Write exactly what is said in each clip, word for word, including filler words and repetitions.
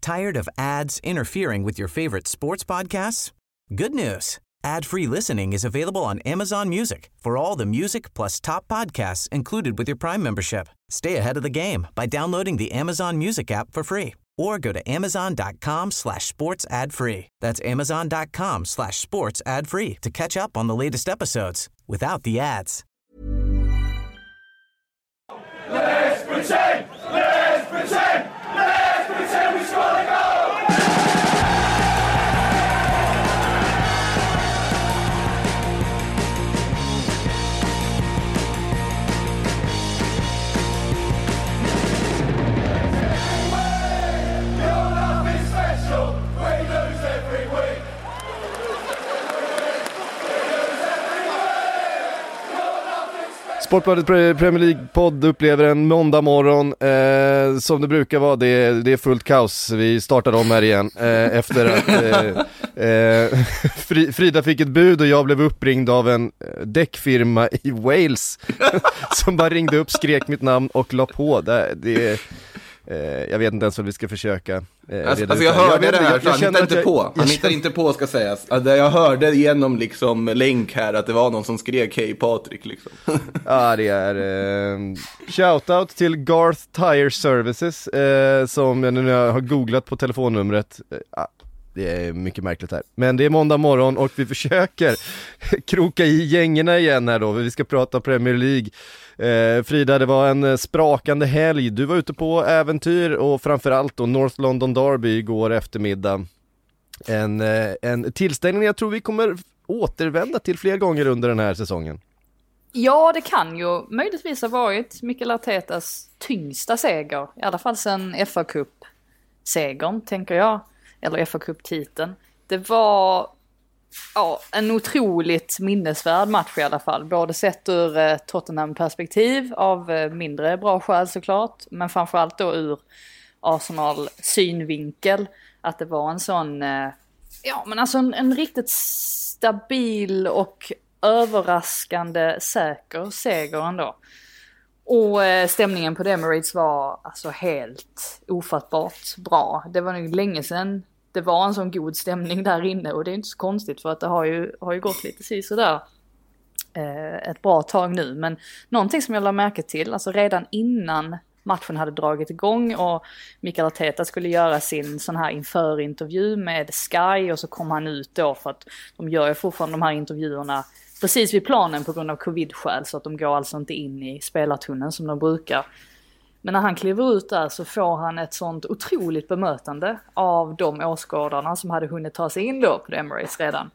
Tired of ads interfering with your favorite sports podcasts? Good news. Ad-free listening is available on Amazon Music for all the music plus top podcasts included with your Prime membership. Stay ahead of the game by downloading the Amazon Music app for free or go to amazon.com slash sports ad free. That's amazon.com slash sports ad free to catch up on the latest episodes without the ads. Let's pretend! Let's pretend! Let's pretend we score the goal! Sportbladet Premier League-podd upplever en måndag morgon eh, som det brukar vara. Det är, det är fullt kaos. Vi startar om här igen eh, efter att eh, eh, Frida fick ett bud och jag blev uppringd av en däckfirma i Wales som bara ringde upp, skrek mitt namn och la på. Det, det eh, jag vet inte ens vad vi ska försöka. Eh, alltså, alltså jag hörde jag det här, jag, jag han hittade inte jag, på. Han jag, hittade inte på, ska sägas. Alltså, jag hörde genom liksom länk här att det var någon som skrek hej Patrik liksom. Ja, det är eh, shoutout till Garth Tire Services eh, som jag nu har googlat på telefonnumret. Eh, det är mycket märkligt här. Men det är måndag morgon och vi försöker kroka i gängerna igen här då. Vi ska prata Premier League. Eh, Frida, det var en sprakande helg. Du var ute på äventyr och framförallt då North London Derby igår eftermiddag. En, eh, en tillställning jag tror vi kommer återvända till fler gånger under den här säsongen. Ja, det kan ju möjligtvis ha varit Mikel Artetas tyngsta seger. I alla fall sen F A Cup-segern, tänker jag. Eller F A Cup-titeln. Det var ja, en otroligt minnesvärd match i alla fall. Både sett ur eh, Tottenham-perspektiv av eh, mindre bra skäl såklart. Men framförallt då ur Arsenal-synvinkel. Att det var en sån, eh, ja men alltså en, en riktigt stabil och överraskande säker seger ändå. Och eh, stämningen på Emirates var alltså helt ofattbart bra. Det var nog länge sedan det var en sån god stämning där inne. Och det är inte så konstigt för att det har ju, har ju gått lite så där eh, ett bra tag nu. Men någonting som jag lade märke till, alltså redan innan matchen hade dragit igång och Mikel Arteta skulle göra sin sån här införintervju med Sky och så kom han ut då för att de gör ju fortfarande de här intervjuerna precis vid planen på grund av covid-skäl så att de går alltså inte in i spelartunneln som de brukar. Men när han kliver ut där så får han ett sånt otroligt bemötande av de åskådarna som hade hunnit ta sig in då på Emirates redan.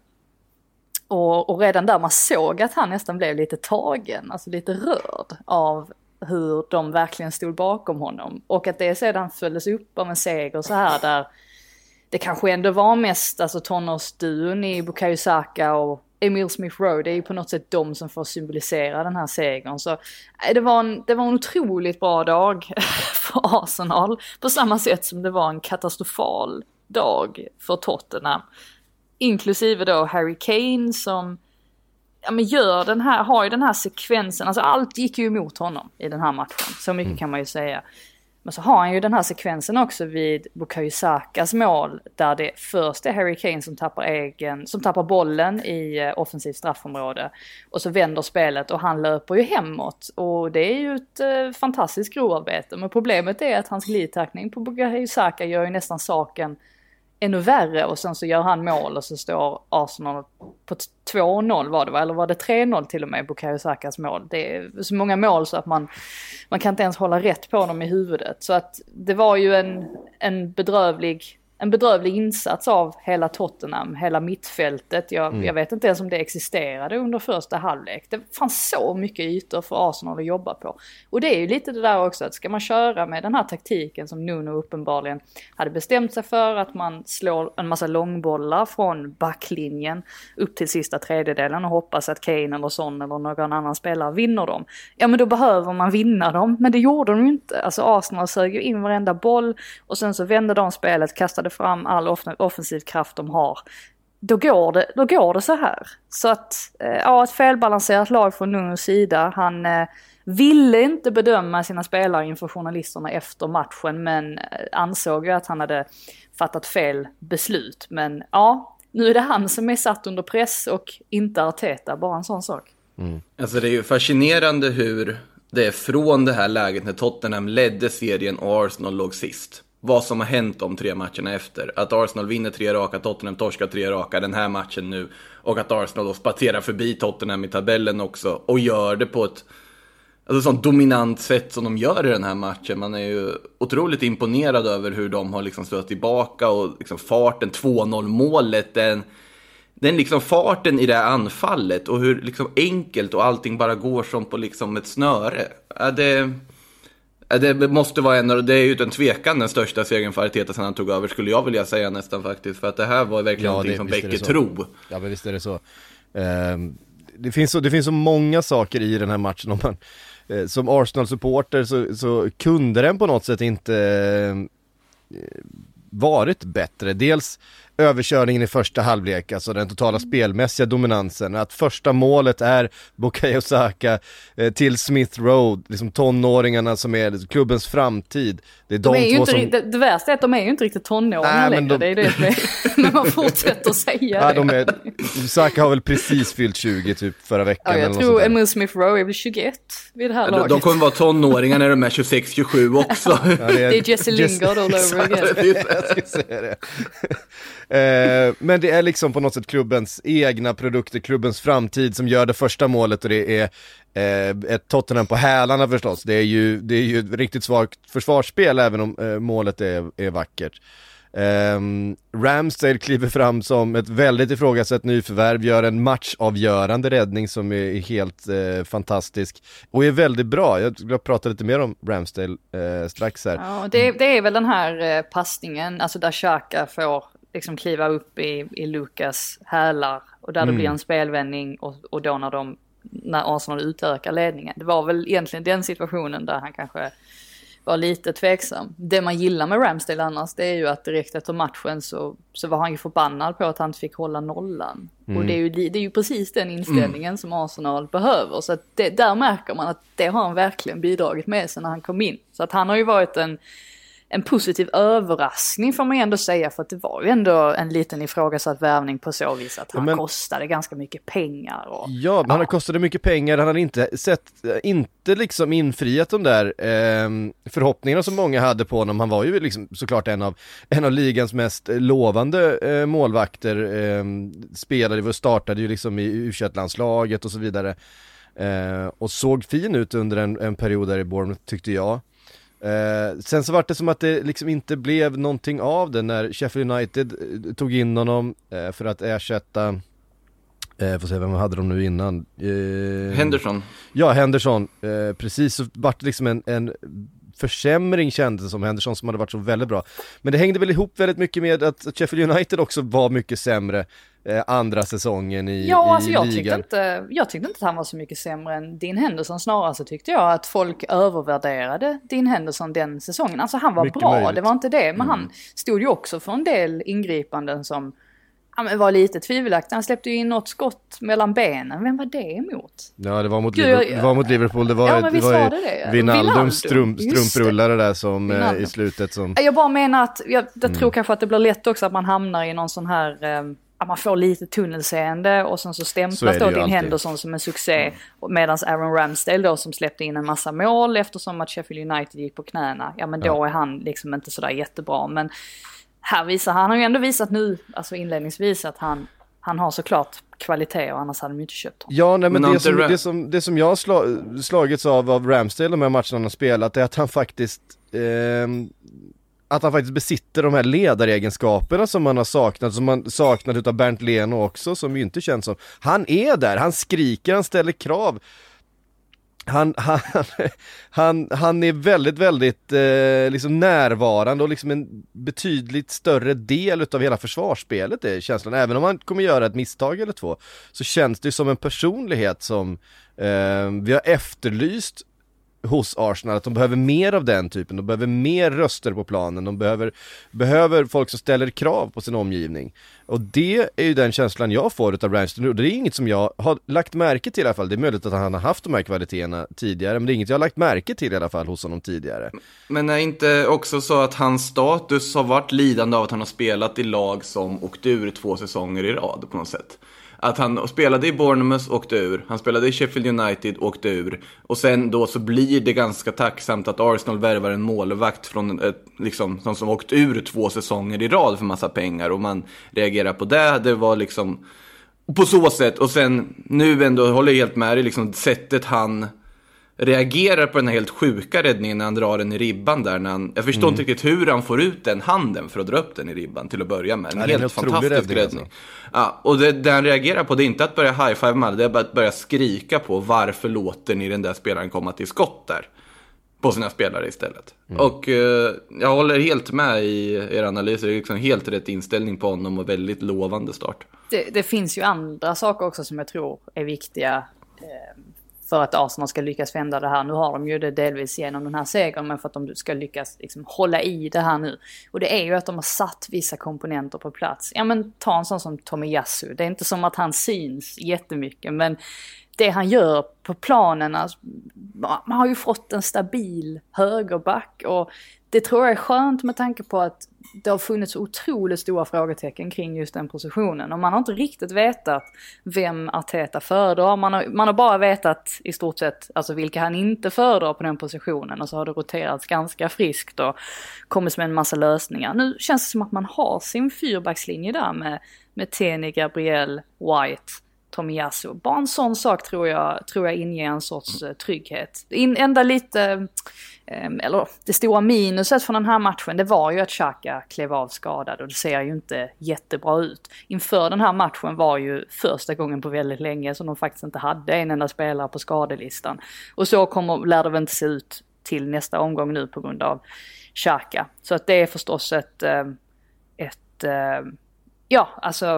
Och, och redan där man såg att han nästan blev lite tagen, alltså lite rörd av hur de verkligen stod bakom honom. Och att det sedan följdes upp av en seger så här där det kanske ändå var mest alltså tonårsduon i Bukayo Saka och Emil Smith Rowe, det är ju på något sätt de som får symbolisera den här segern. Så det var en, det var en otroligt bra dag för Arsenal. På samma sätt som det var en katastrofal dag för Tottenham. Inklusive då Harry Kane som ja, men gör den här, har ju den här sekvensen. Alltså allt gick ju emot honom i den här matchen. Så mycket mm. kan man ju säga. Men så har han ju den här sekvensen också vid Bukayo Sakas mål där det först är Harry Kane som tappar egen, som tappar bollen i offensivt straffområde och så vänder spelet och han löper ju hemåt och det är ju ett eh, fantastiskt grovarbete. Men problemet är att hans glidtackning på Bukayo Saka gör ju nästan saken ännu värre och sen så gör han mål och så står Arsenal på två noll var det va? Eller var det tre noll till och med Bukayo Sakas mål. Det är så många mål så att man, man kan inte ens hålla rätt på dem i huvudet. Så att det var ju en, en bedrövlig en bedrövlig insats av hela Tottenham, hela mittfältet. Jag, mm. jag vet inte ens om det existerade under första halvlek. Det fanns så mycket ytor för Arsenal att jobba på. Och det är ju lite det där också, att ska man köra med den här taktiken som Nuno uppenbarligen hade bestämt sig för, att man slår en massa långbollar från backlinjen upp till sista tredjedelen och hoppas att Kane eller Son eller någon annan spelare vinner dem. Ja, men då behöver man vinna dem, men det gjorde de ju inte. Alltså Arsenal sög ju in varenda boll och sen så vände de spelet, kastade fram all off- offensiv kraft de har. Då går det, då går det så här. Så att, ja, ett felbalanserat lag från Nunos sida. Han, ville inte bedöma sina spelare inför journalisterna efter matchen, men ansåg ju att han hade fattat fel beslut. Men ja, nu är det han som är satt under press och inte Arteta, bara en sån sak. Mm. Alltså det är ju fascinerande hur det är från det här läget när Tottenham ledde serien och Arsenal låg sist. Vad som har hänt de tre matcherna efter. Att Arsenal vinner tre raka, Tottenham torskar tre raka den här matchen nu. Och att Arsenal då spatterar förbi Tottenham i tabellen också. Och gör det på ett alltså, sånt dominant sätt som de gör i den här matchen. Man är ju otroligt imponerad över hur de har liksom stått tillbaka. Och liksom farten, två noll målet, den, den liksom farten i det här anfallet. Och hur liksom enkelt och allting bara går som på liksom ett snöre. Ja, det... Det måste vara en, och det är ju utan tvekan den största segern för Arteta sedan han tog över, skulle jag vilja säga nästan faktiskt. För att det här var verkligen ja, någonting som väcker tro. Ja, men visst är det så. Eh, det, finns så det finns så många saker i den här matchen. Om man, eh, som Arsenal-supporter så, så kunde den på något sätt inte eh, varit bättre. Dels överkörningen i första halvlek, alltså den totala spelmässiga dominansen, att första målet är Bukayo Saka eh, till Smith Road, liksom tonåringarna som är liksom klubbens framtid. Det är de, de är ju två inte, som... det, det värsta är att de är ju inte riktigt tonåringar längre, de... det är det, det men man fortsätter säga ja, det. De är... Saka har väl precis fyllt tjugo typ förra veckan. Ja, jag eller tror Emil Smith Rowe är väl tjugoett vid det här ja, laget. De kommer vara tonåringar när de är tjugosex tjugosju också. Ja, det, är... det är Jesse Lingard all over again. Jag ska säga det. eh, men det är liksom på något sätt klubbens egna produkter, klubbens framtid som gör det första målet, och det är eh, ett Tottenham på hälarna förstås. Det är ju, det är ju ett riktigt svagt försvarsspel även om eh, målet är, är vackert. Eh, Ramsdale kliver fram som ett väldigt ifrågasatt nyförvärv, gör en matchavgörande räddning som är helt eh, fantastisk och är väldigt bra. Jag ska prata lite mer om Ramsdale eh, strax här. Ja, det, det är väl den här eh, passningen, alltså där Xhaka får liksom kliva upp i, i Lukas hälar och där mm. det blir en spelvändning och, och då när de när Arsenal utökar ledningen. Det var väl egentligen den situationen där han kanske var lite tveksam. Det man gillar med Ramsdale annars, det är ju att direkt efter matchen så, så var han ju förbannad på att han inte fick hålla nollan. Mm. Och det är, ju, det är ju precis den inställningen mm. som Arsenal behöver. Så att det, där märker man att det har han verkligen bidragit med sig när han kom in. Så att han har ju varit en En positiv överraskning får man ändå säga, för att det var ju ändå en liten ifrågasatt värvning på så vis att han men, kostade ganska mycket pengar. Och, ja, men ja. han kostade mycket pengar, han hade inte sett, inte liksom infriat de där eh, förhoppningarna som många hade på honom. Han var ju liksom såklart en av, en av ligans mest lovande eh, målvakter, eh, spelade och startade ju liksom i U tjugoett-landslaget och så vidare. Eh, och såg fin ut under en, en period där i Bournemouth tyckte jag. Eh, sen så var det som att det liksom inte blev någonting av det när Sheffield United tog in honom eh, för att ersätta eh, får se vem hade de nu innan eh, Henderson. Ja, Henderson, eh, precis, så vart det liksom en, en försämring kändes som Henderson som hade varit så väldigt bra. Men det hängde väl ihop väldigt mycket med att Sheffield United också var mycket sämre eh, andra säsongen i, ja, i alltså jag ligan. Tyckte inte, jag tyckte inte att han var så mycket sämre än Dean Henderson. Snarare så tyckte jag att folk övervärderade Dean Henderson den säsongen. Alltså han var mycket bra, möjligt. Det var inte det. Men mm. han stod ju också för en del ingripanden som ja, men var lite tvivelaktigt. Han släppte ju in något skott mellan benen. Vem var det emot? Ja, det var mot, Gud, Liverpool, det var mot Liverpool. Det var, ja, ett, det var, var det. Wijnaldums strum, strumprullare där som eh, i slutet. Som... Jag bara menar att, jag, jag mm. tror kanske att det blir lätt också att man hamnar i någon sån här... Eh, att man får lite tunnelseende och sen så stämplas då Dean Henderson som en succé. Mm. Medan Aaron Ramsdale då som släppte in en massa mål eftersom att Sheffield United gick på knäna. Ja, men då ja. är han liksom inte sådär jättebra. Men... Här visar han har ju ändå visat nu, alltså inledningsvis, att han, han har såklart kvalitet och annars hade de inte köpt honom. Ja, nej, men, men det, som, det, som, det som jag har slag, slagits av av Ramsdale de här matcherna han har spelat är att han faktiskt eh, att han faktiskt besitter de här ledaregenskaperna som man har saknat, som man saknat utav Bernt Leno också, som ju inte känns som. Han är där, han skriker, han ställer krav. Han, han, han, han är väldigt, väldigt eh, liksom närvarande och liksom en betydligt större del utav hela försvarsspelet är känslan. Även om han kommer göra ett misstag eller två så känns det som en personlighet som eh, vi har efterlyst hos Arsenal, att de behöver mer av den typen, de behöver mer röster på planen, de behöver, behöver folk som ställer krav på sin omgivning. Och det är ju den känslan jag får av Ramsdale, och det är inget som jag har lagt märke till i alla fall. Det är möjligt att han har haft de här kvaliteterna tidigare, men det är inget jag har lagt märke till i alla fall hos honom tidigare. Men är inte också så att hans status har varit lidande av att han har spelat i lag som åkte ur två säsonger i rad på något sätt? Att han spelade i Bournemouth och åkte ur. Han spelade i Sheffield United och åkte ur. Och sen då så blir det ganska tacksamt att Arsenal värvar en målvakt från ett, liksom, som, som åkt ur två säsonger i rad för massa pengar. Och man reagerar på det. Det var liksom på så sätt. Och sen nu ändå håller jag helt med dig, liksom sättet han reagerar på den här helt sjuka räddningen när han drar den i ribban där. När han, jag förstår mm. inte riktigt hur han får ut den handen för att dra upp den i ribban till att börja med. En ja, helt, helt fantastisk räddning. räddning. Alltså. Ja, och det, det han reagerar på, det är inte att börja high-five med, det är bara att börja skrika på varför låter ni den där spelaren komma till skott där på sina spelare istället. Mm. Och eh, jag håller helt med i er analys. Det är liksom helt rätt inställning på honom och väldigt lovande start. Det, det finns ju andra saker också som jag tror är viktiga eh, för att Arsenal ska lyckas vända det här. Nu har de ju det delvis genom den här segern, men för att de ska lyckas liksom hålla i det här nu. Och det är ju att de har satt vissa komponenter på plats. Ja, men ta en sån som Tomiyasu. Det är inte som att han syns jättemycket, men det han gör på planen, alltså, man har ju fått en stabil högerback, och det tror jag är skönt med tanke på att det har funnits otroligt stora frågetecken kring just den positionen. Och man har inte riktigt vetat vem Arteta föredrar. Man har, man har bara vetat i stort sett alltså vilka han inte föredrar på den positionen. Och så har det roterats ganska friskt och kommit med en massa lösningar. Nu känns det som att man har sin fyrbackslinje där med, med Tierney, Gabriel, White, Tomiyasu. Bara en sån sak tror jag, tror jag inger en sorts uh, trygghet. In, enda lite... eller det stora minuset från den här matchen, det var ju att Xhaka klev av skadad, och det ser ju inte jättebra ut. Inför den här matchen var ju första gången på väldigt länge som de faktiskt inte hade en enda spelare på skadelistan. Och så kommer, lär det väl inte se ut till nästa omgång nu på grund av Xhaka. Så att det är förstås ett, ett ja, alltså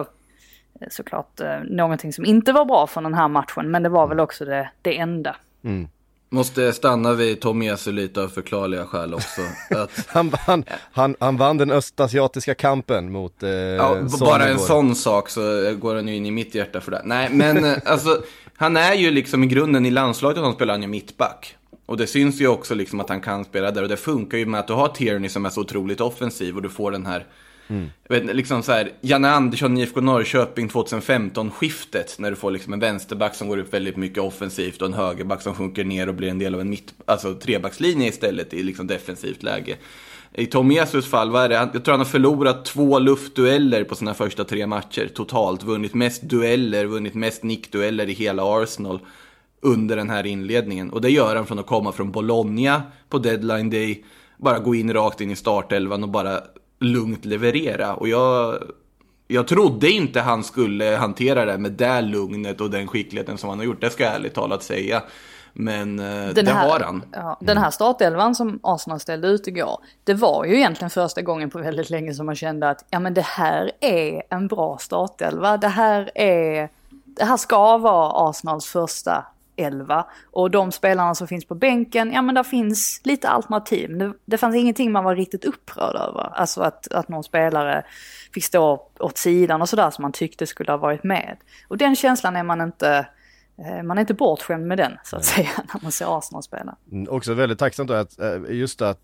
såklart någonting som inte var bra från den här matchen, men det var väl också det, det enda. Mm. Måste stanna vid Tomiyasu lite av förklarliga skäl också. Att, han, han, han, han vann den östasiatiska kampen mot eh, ja, bara en sån sak så går han ju in i mitt hjärta för det. Nej, men alltså, han är ju liksom i grunden i landslaget, han spelar han ju mittback. Och det syns ju också liksom att han kan spela där. Och det funkar ju med att du har Tierney som är så otroligt offensiv, och du får den här Mm. Jag vet, liksom så här, Janne Andersson i I F K Norrköping tjugohundrafemton-skiftet, när du får liksom en vänsterback som går upp väldigt mycket offensivt och en högerback som sjunker ner och blir en del av en mitt, alltså trebackslinje istället i liksom defensivt läge. I Tomiyasus fall, vad är det? Jag tror han har förlorat två luftdueller på sina första tre matcher totalt, vunnit mest dueller, vunnit mest nickdueller i hela Arsenal under den här inledningen. Och det gör han från att komma från Bologna på deadline day, bara gå in rakt in i startelvan och bara lugnt leverera. Och jag, jag trodde inte han skulle hantera det med det lugnet och den skickligheten som han har gjort. Det ska jag ärligt talat säga. Men den det här, har han. Ja, den här startelvan som Arsenal ställde ut igår, det var ju egentligen första gången på väldigt länge som man kände att ja, men det här är en bra startelva. Det här, är, det här ska vara Arsenals första elva. Och de spelarna som finns på bänken, ja men där finns lite alternativ. Det, det fanns ingenting man var riktigt upprörd över. Alltså att, att någon spelare fick stå åt sidan och sådär som man tyckte skulle ha varit med. Och den känslan är man inte... Man är inte bortskämd med den, så att säga, när man ser Arsenal spela. Mm, också väldigt tacksamt då att just att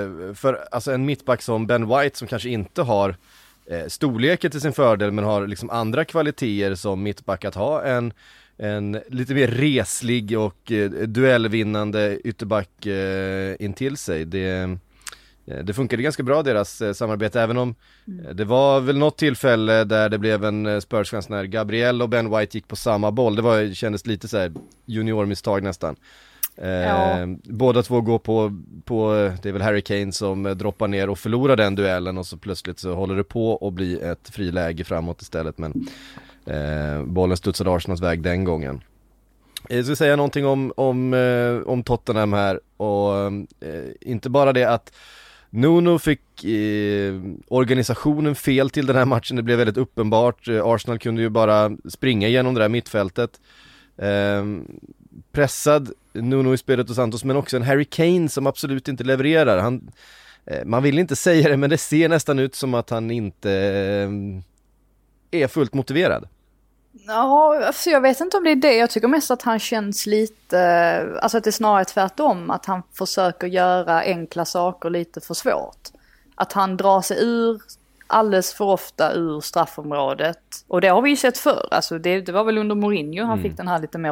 för alltså en mittback som Ben White, som kanske inte har storleken till sin fördel men har liksom andra kvaliteter som mittback, att ha en en lite mer reslig och duellvinnande ytterback in till sig. Det Det funkade ganska bra, deras eh, samarbete, även om mm. eh, det var väl något tillfälle där det blev en eh, Spurs-chans när Gabriel och Ben White gick på samma boll. Det var, kändes lite så här juniormisstag nästan. Eh, ja. Båda två går på, på, det är väl Harry Kane som eh, droppar ner och förlorar den duellen, och så plötsligt så håller det på att bli ett friläge framåt istället, men eh, bollen studsade Arsenals väg den gången. Jag ska säga någonting om, om, eh, om Tottenham här, och eh, inte bara det att Nuno fick eh, organisationen fel till den här matchen. Det blev väldigt uppenbart. Arsenal kunde ju bara springa igenom det där mittfältet. Eh, pressad Nuno Espirito Santos, men också en Harry Kane som absolut inte levererar. Han, eh, man vill inte säga det, men det ser nästan ut som att han inte eh, är fullt motiverad. Ja, alltså jag vet inte om det är det. Jag tycker mest att han känns lite, alltså att det är snarare tvärtom, att han försöker göra enkla saker lite för svårt. Att han drar sig ur alldeles för ofta ur straffområdet. Och det har vi ju sett förr. Alltså det, det var väl under Mourinho han mm. fick den här lite mer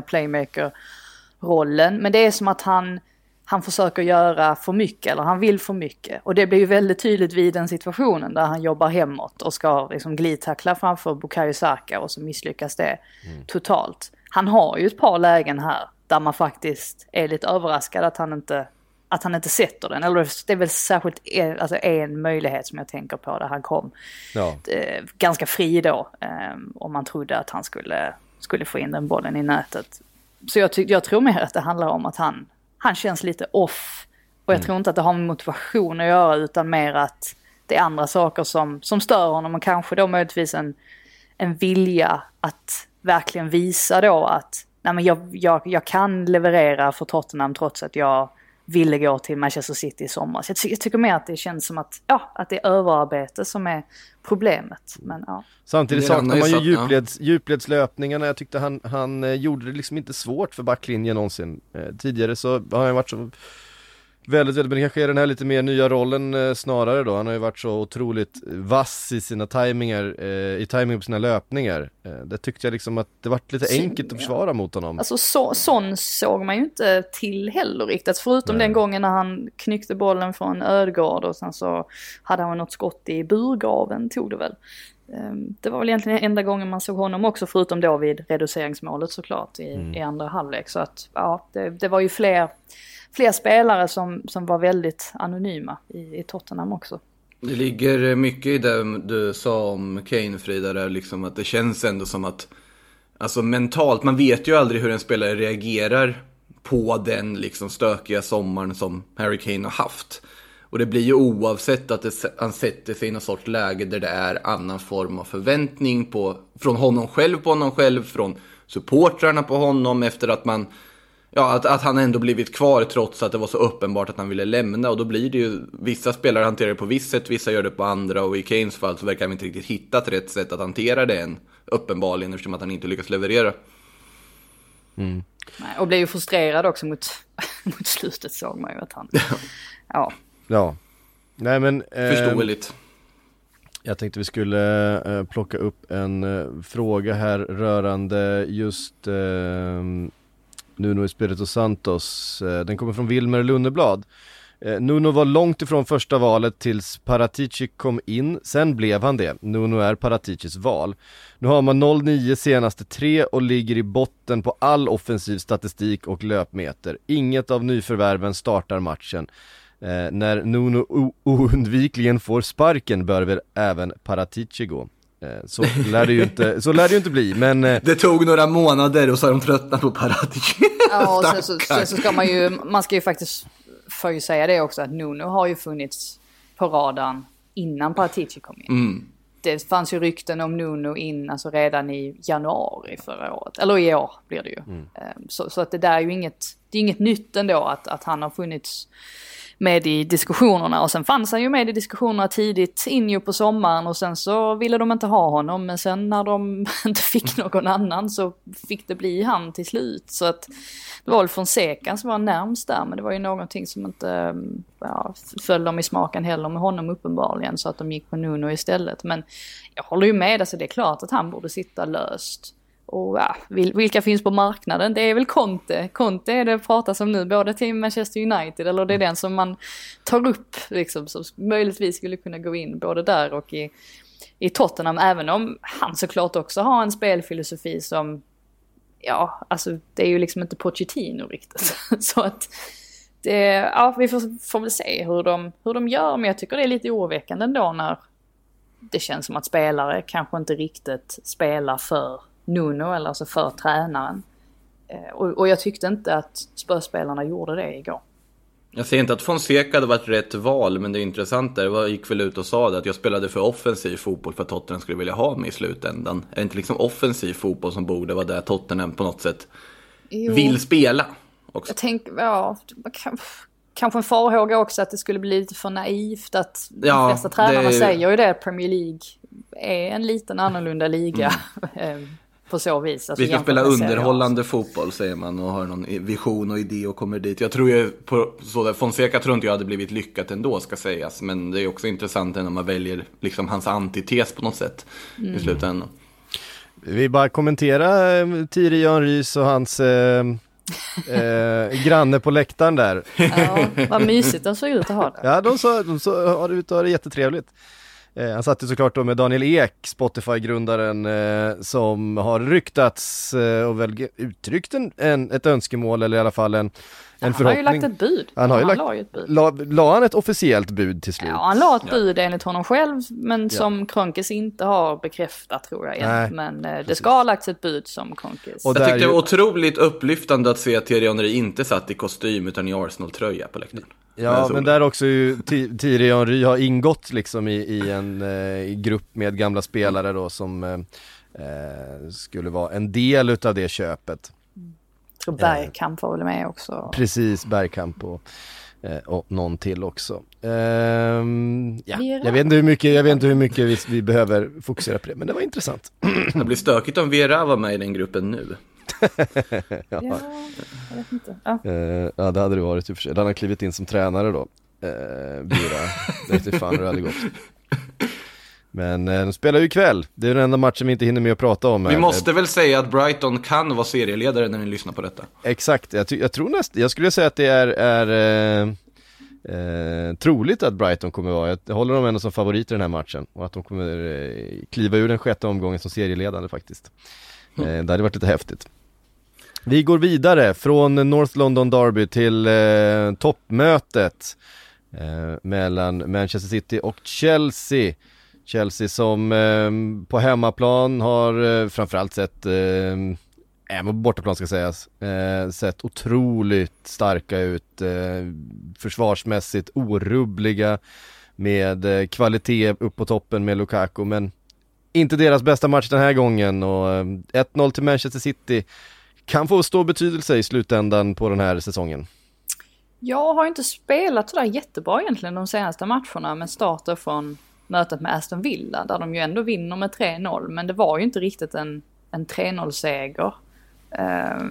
playmaker-rollen. Men det är som att han, han försöker göra för mycket, eller han vill för mycket. Och det blir ju väldigt tydligt vid den situationen där han jobbar hemåt och ska liksom glidtackla framför Bukayo Saka, och så misslyckas det mm. totalt. Han har ju ett par lägen här där man faktiskt är lite överraskad att han inte... att han inte sätter den. Eller det är väl särskilt en, alltså en möjlighet som jag tänker på där han kom ja. eh, ganska fri då. Eh, om man trodde att han skulle, skulle få in den bollen i nätet. Så jag, ty- jag tror mer att det handlar om att han, han känns lite off. Och jag mm. tror inte att det har med motivation att göra, utan mer att det är andra saker som, som stör honom. Och kanske då möjligtvis en, en vilja att verkligen visa då att nej, men jag, jag, jag kan leverera för Tottenham trots att jag ville gå till Manchester City i sommar. Så jag, ty- jag tycker mer att det känns som att, ja, att det är överarbete som är problemet. Men, ja. Samtidigt saknar man ju djupleds, djupledslöpningarna. Jag tyckte han, han eh, gjorde det liksom inte svårt för backlinjen någonsin. Eh, tidigare så har han varit så väldigt, väldigt, men det kanske är den här lite mer nya rollen eh, snarare då. Han har ju varit så otroligt vass i sina tajmingar, eh, i timing på sina löpningar. Eh, det tyckte jag liksom att det var lite enkelt att försvara mot honom. Alltså så, sån såg man ju inte till heller riktigt. Förutom Nej. den gången när han knyckte bollen från Ödegård och sen så hade han något skott i burgaven, tog det väl. Det var väl egentligen enda gången man såg honom också, förutom då vid reduceringsmålet såklart i, mm. i andra halvlek. Så att ja, det, det var ju fler... Fler spelare som, som var väldigt anonyma i, i Tottenham också. Det ligger mycket i det du sa om Kane, Frida, där liksom att det känns ändå som att alltså mentalt, man vet ju aldrig hur en spelare reagerar på den liksom stökiga sommaren som Harry Kane har haft. Och det blir ju oavsett att det, han sätter sig i någon sorts läge där det är annan form av förväntning på, från honom själv på honom själv, från supportrarna på honom efter att man Ja, att, att han ändå blivit kvar trots att det var så uppenbart att han ville lämna. Och då blir det ju, vissa spelare hanterar det på visst sätt, vissa gör det på andra. Och i Kanes fall så verkar han inte riktigt hittat rätt sätt att hantera det än, uppenbarligen, eftersom att han inte lyckas leverera. Mm. Nej, och blev ju frustrerad också mot, mot slutet, såg man ju att han... ja. Ja. Nej, men... Eh, Förståeligt. Jag tänkte vi skulle eh, plocka upp en eh, fråga här rörande just... Eh, Nuno Espirito Santos. Den kommer från Wilmer Lunneblad. Nuno var långt ifrån första valet tills Paratici kom in. Sen blev han det. Nuno är Paraticis val. Nu har man noll nio senaste tre och ligger i botten på all offensiv statistik och löpmeter. Inget av nyförvärven startar matchen. Eh, när Nuno o- oundvikligen får sparken bör väl även Paratici gå. Så lär det ju inte, så lär det ju inte bli, men... Det tog några månader och så har de tröttnat på Paratici. Ja, och sen så, sen så ska man ju, man ska ju faktiskt få ju säga det också, att Nuno har ju funnits på radarn innan Paratici kom in. Mm. Det fanns ju rykten om Nuno in, alltså redan i januari förra året, eller i år blir det ju. Mm. Så, så att det där är ju inget, det är inget nytt ändå att, att han har funnits med i diskussionerna, och sen fanns han ju med i diskussionerna tidigt in ju på sommaren, och sen så ville de inte ha honom, men sen när de inte fick någon annan så fick det bli han till slut. Så att det var väl Fonseca som var närmst där, men det var ju någonting som inte ja, föll dem i smaken heller med honom uppenbarligen, så att de gick på Nuno istället. Men jag håller ju med, alltså det är klart att han borde sitta löst. Och ja, vilka finns på marknaden? Det är väl Conte. Conte är det pratas om nu, både till Manchester United, eller det är den som man tar upp liksom, som möjligtvis skulle kunna gå in både där och i, i Tottenham, även om han såklart också har en spelfilosofi som, ja, alltså det är ju liksom inte Pochettino riktigt. Så att det, ja, vi får, får väl se hur de, hur de gör, men jag tycker det är lite oroväckande ändå när det känns som att spelare kanske inte riktigt spelar för Nuno, eller alltså för tränaren. Eh, och, och jag tyckte inte att Spurs-spelarna gjorde det igår. Jag säger inte att Fonseca hade varit rätt val, men det är intressant där. Jag gick väl ut och sa det, att jag spelade för offensiv fotboll för att Tottenham skulle vilja ha mig i slutändan. Är det inte liksom offensiv fotboll som borde vara där Tottenham på något sätt jo. vill spela? också. Jag tänker, ja, kanske en farhåga också att det skulle bli lite för naivt att ja, de flesta tränarna det... säger ju det att Premier League är en liten annorlunda liga mm. på så vis. Alltså, vi ska spela underhållande fotboll säger man och har någon vision och idé och kommer dit. Jag tror ju på så där, Fonseca tror inte jag hade blivit lyckat ändå ska sägas, men det är också intressant när man väljer liksom hans antites på något sätt mm. i slutändan. Vi bara kommentera eh, Thierry Henrys och hans eh, eh, granne på läktaren där. Ja, vad mysigt de såg ut att ha det. Ja, de såg de så, har det ut att ha det jättetrevligt. Eh, han satt ju såklart då med Daniel Ek, Spotify-grundaren, eh, som har ryktats eh, och väl uttryckt en, en, ett önskemål eller i alla fall en, en han förhoppning. Han har ju lagt ett bud. Han har ju han lagt, la ju ett bud. La, la han ett officiellt bud till slut? Ja, han la ett bud ja. enligt honom själv, men som ja. Kronkes inte har bekräftat tror jag. Nej, men eh, det ska ha lagts ett bud som Kronkes. Jag tyckte det var otroligt upplyftande att se att Thierry Henry inte satt i kostym utan i Arsenal-tröja på läktaren. Ja, men där också ju Thierry Henry har ingått liksom i, i en eh, grupp med gamla spelare då som eh, skulle vara en del utav det köpet. Jag tror Bergkamp var väl med också. Precis, Bergkamp och, eh, och någon till också. Ehm, ja. Jag vet inte hur mycket, jag vet inte hur mycket vi, vi behöver fokusera på det, men det var intressant. Det blir stökigt om Vera var med i den gruppen nu. ja. ja, jag vet inte. Ja. Uh, ja, det hade det varit i och för sig. Han har klivit in som tränare då. Uh, Bira, det vet inte fan hur det hade gått. Men uh, de spelar ju ikväll. Det är den enda matchen vi inte hinner med att prata om. Vi här. måste väl säga att Brighton kan vara serieledare när ni lyssnar på detta. Exakt, jag, ty- jag tror näst, jag skulle säga att det är, är uh, uh, troligt att Brighton kommer vara. Jag håller dem ändå som favorit i den här matchen. Och att de kommer uh, kliva ur den sjätte omgången som serieledande faktiskt. Mm. Uh, det hade varit lite häftigt. Vi går vidare från North London Derby till eh, toppmötet eh, mellan Manchester City och Chelsea. Chelsea som eh, på hemmaplan har eh, framförallt sett, eh, även på bortaplan ska sägas, eh, sett otroligt starka ut, eh, försvarsmässigt orubbliga med eh, kvalitet upp på toppen med Lukaku, men inte deras bästa match den här gången och eh, ett noll till Manchester City kan få stor betydelse i slutändan på den här säsongen. Jag har inte spelat sådär jättebra egentligen de senaste matcherna, med starter från mötet med Aston Villa där de ju ändå vinner med tre noll, men det var ju inte riktigt en, en tre noll-seger eh,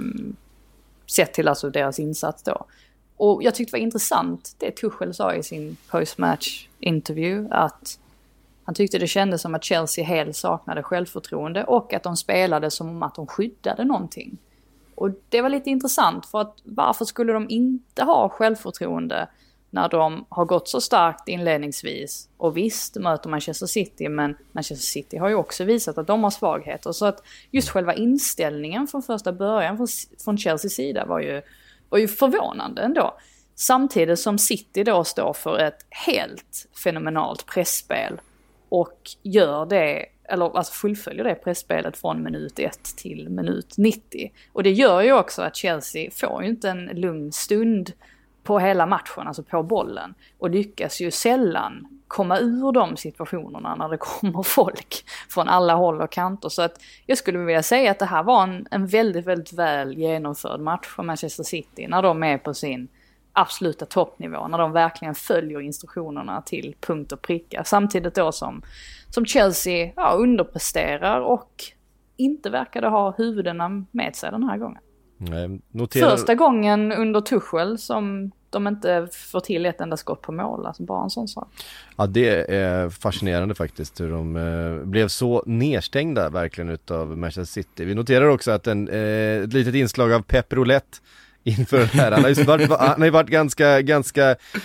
sett till alltså deras insats då. Och jag tyckte det var intressant det Tuchel sa i sin post-match-intervju, att han tyckte det kändes som att Chelsea helt saknade självförtroende och att de spelade som att de skyddade någonting. Och det var lite intressant, för att varför skulle de inte ha självförtroende när de har gått så starkt inledningsvis? Och visst möter Manchester City, men Manchester City har ju också visat att de har svagheter. Så att just själva inställningen från första början från, från Chelseas sida var ju, var ju förvånande ändå. Samtidigt som City då står för ett helt fenomenalt pressspel och gör det, eller alltså fullföljer det pressspelet från minut ett till minut nittio. Och det gör ju också att Chelsea får ju inte en lugn stund på hela matchen, alltså på bollen. Och lyckas ju sällan komma ur de situationerna när det kommer folk från alla håll och kanter. Så att jag skulle vilja säga att det här var en, en väldigt, väldigt väl genomförd match för Manchester City när de är på sin absoluta toppnivå, när de verkligen följer instruktionerna till punkt och pricka. Samtidigt då som, som Chelsea ja, underpresterar och inte verkade ha huvudena med sig den här gången. Nej, noterar... Första gången under Tuchel som de inte får till ett enda skott på mål, alltså bara en sån sak. Ja, det är fascinerande faktiskt hur de eh, blev så nedstängda verkligen utav Manchester City. Vi noterar också att en, eh, ett litet inslag av Pep Roulette inför den här. Han har ju varit, han har ju varit ganska, ganska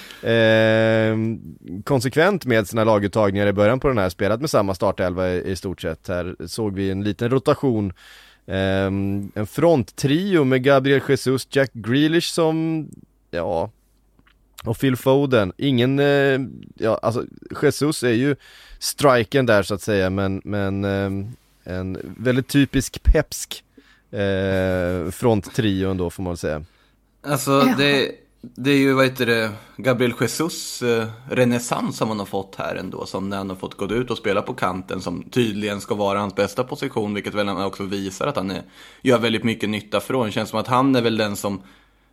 eh, konsekvent med sina laguttagningar i början på den här, spelat med samma startelva i, i stort sett. Här såg vi en liten rotation, eh, en fronttrio med Gabriel Jesus, Jack Grealish som, ja, och Phil Foden. Ingen, eh, ja, alltså Jesus är ju striken där så att säga, men, men eh, en väldigt typisk pepsk Eh, fronttrion då får man säga. Alltså ja. det, det är ju, vad heter det, Gabriel Jesus eh, renässans som han har fått här ändå, som när han har fått gå ut och spela på kanten som tydligen ska vara hans bästa position, vilket väl också visar att han är, gör väldigt mycket nytta från. Det känns som att han är väl den som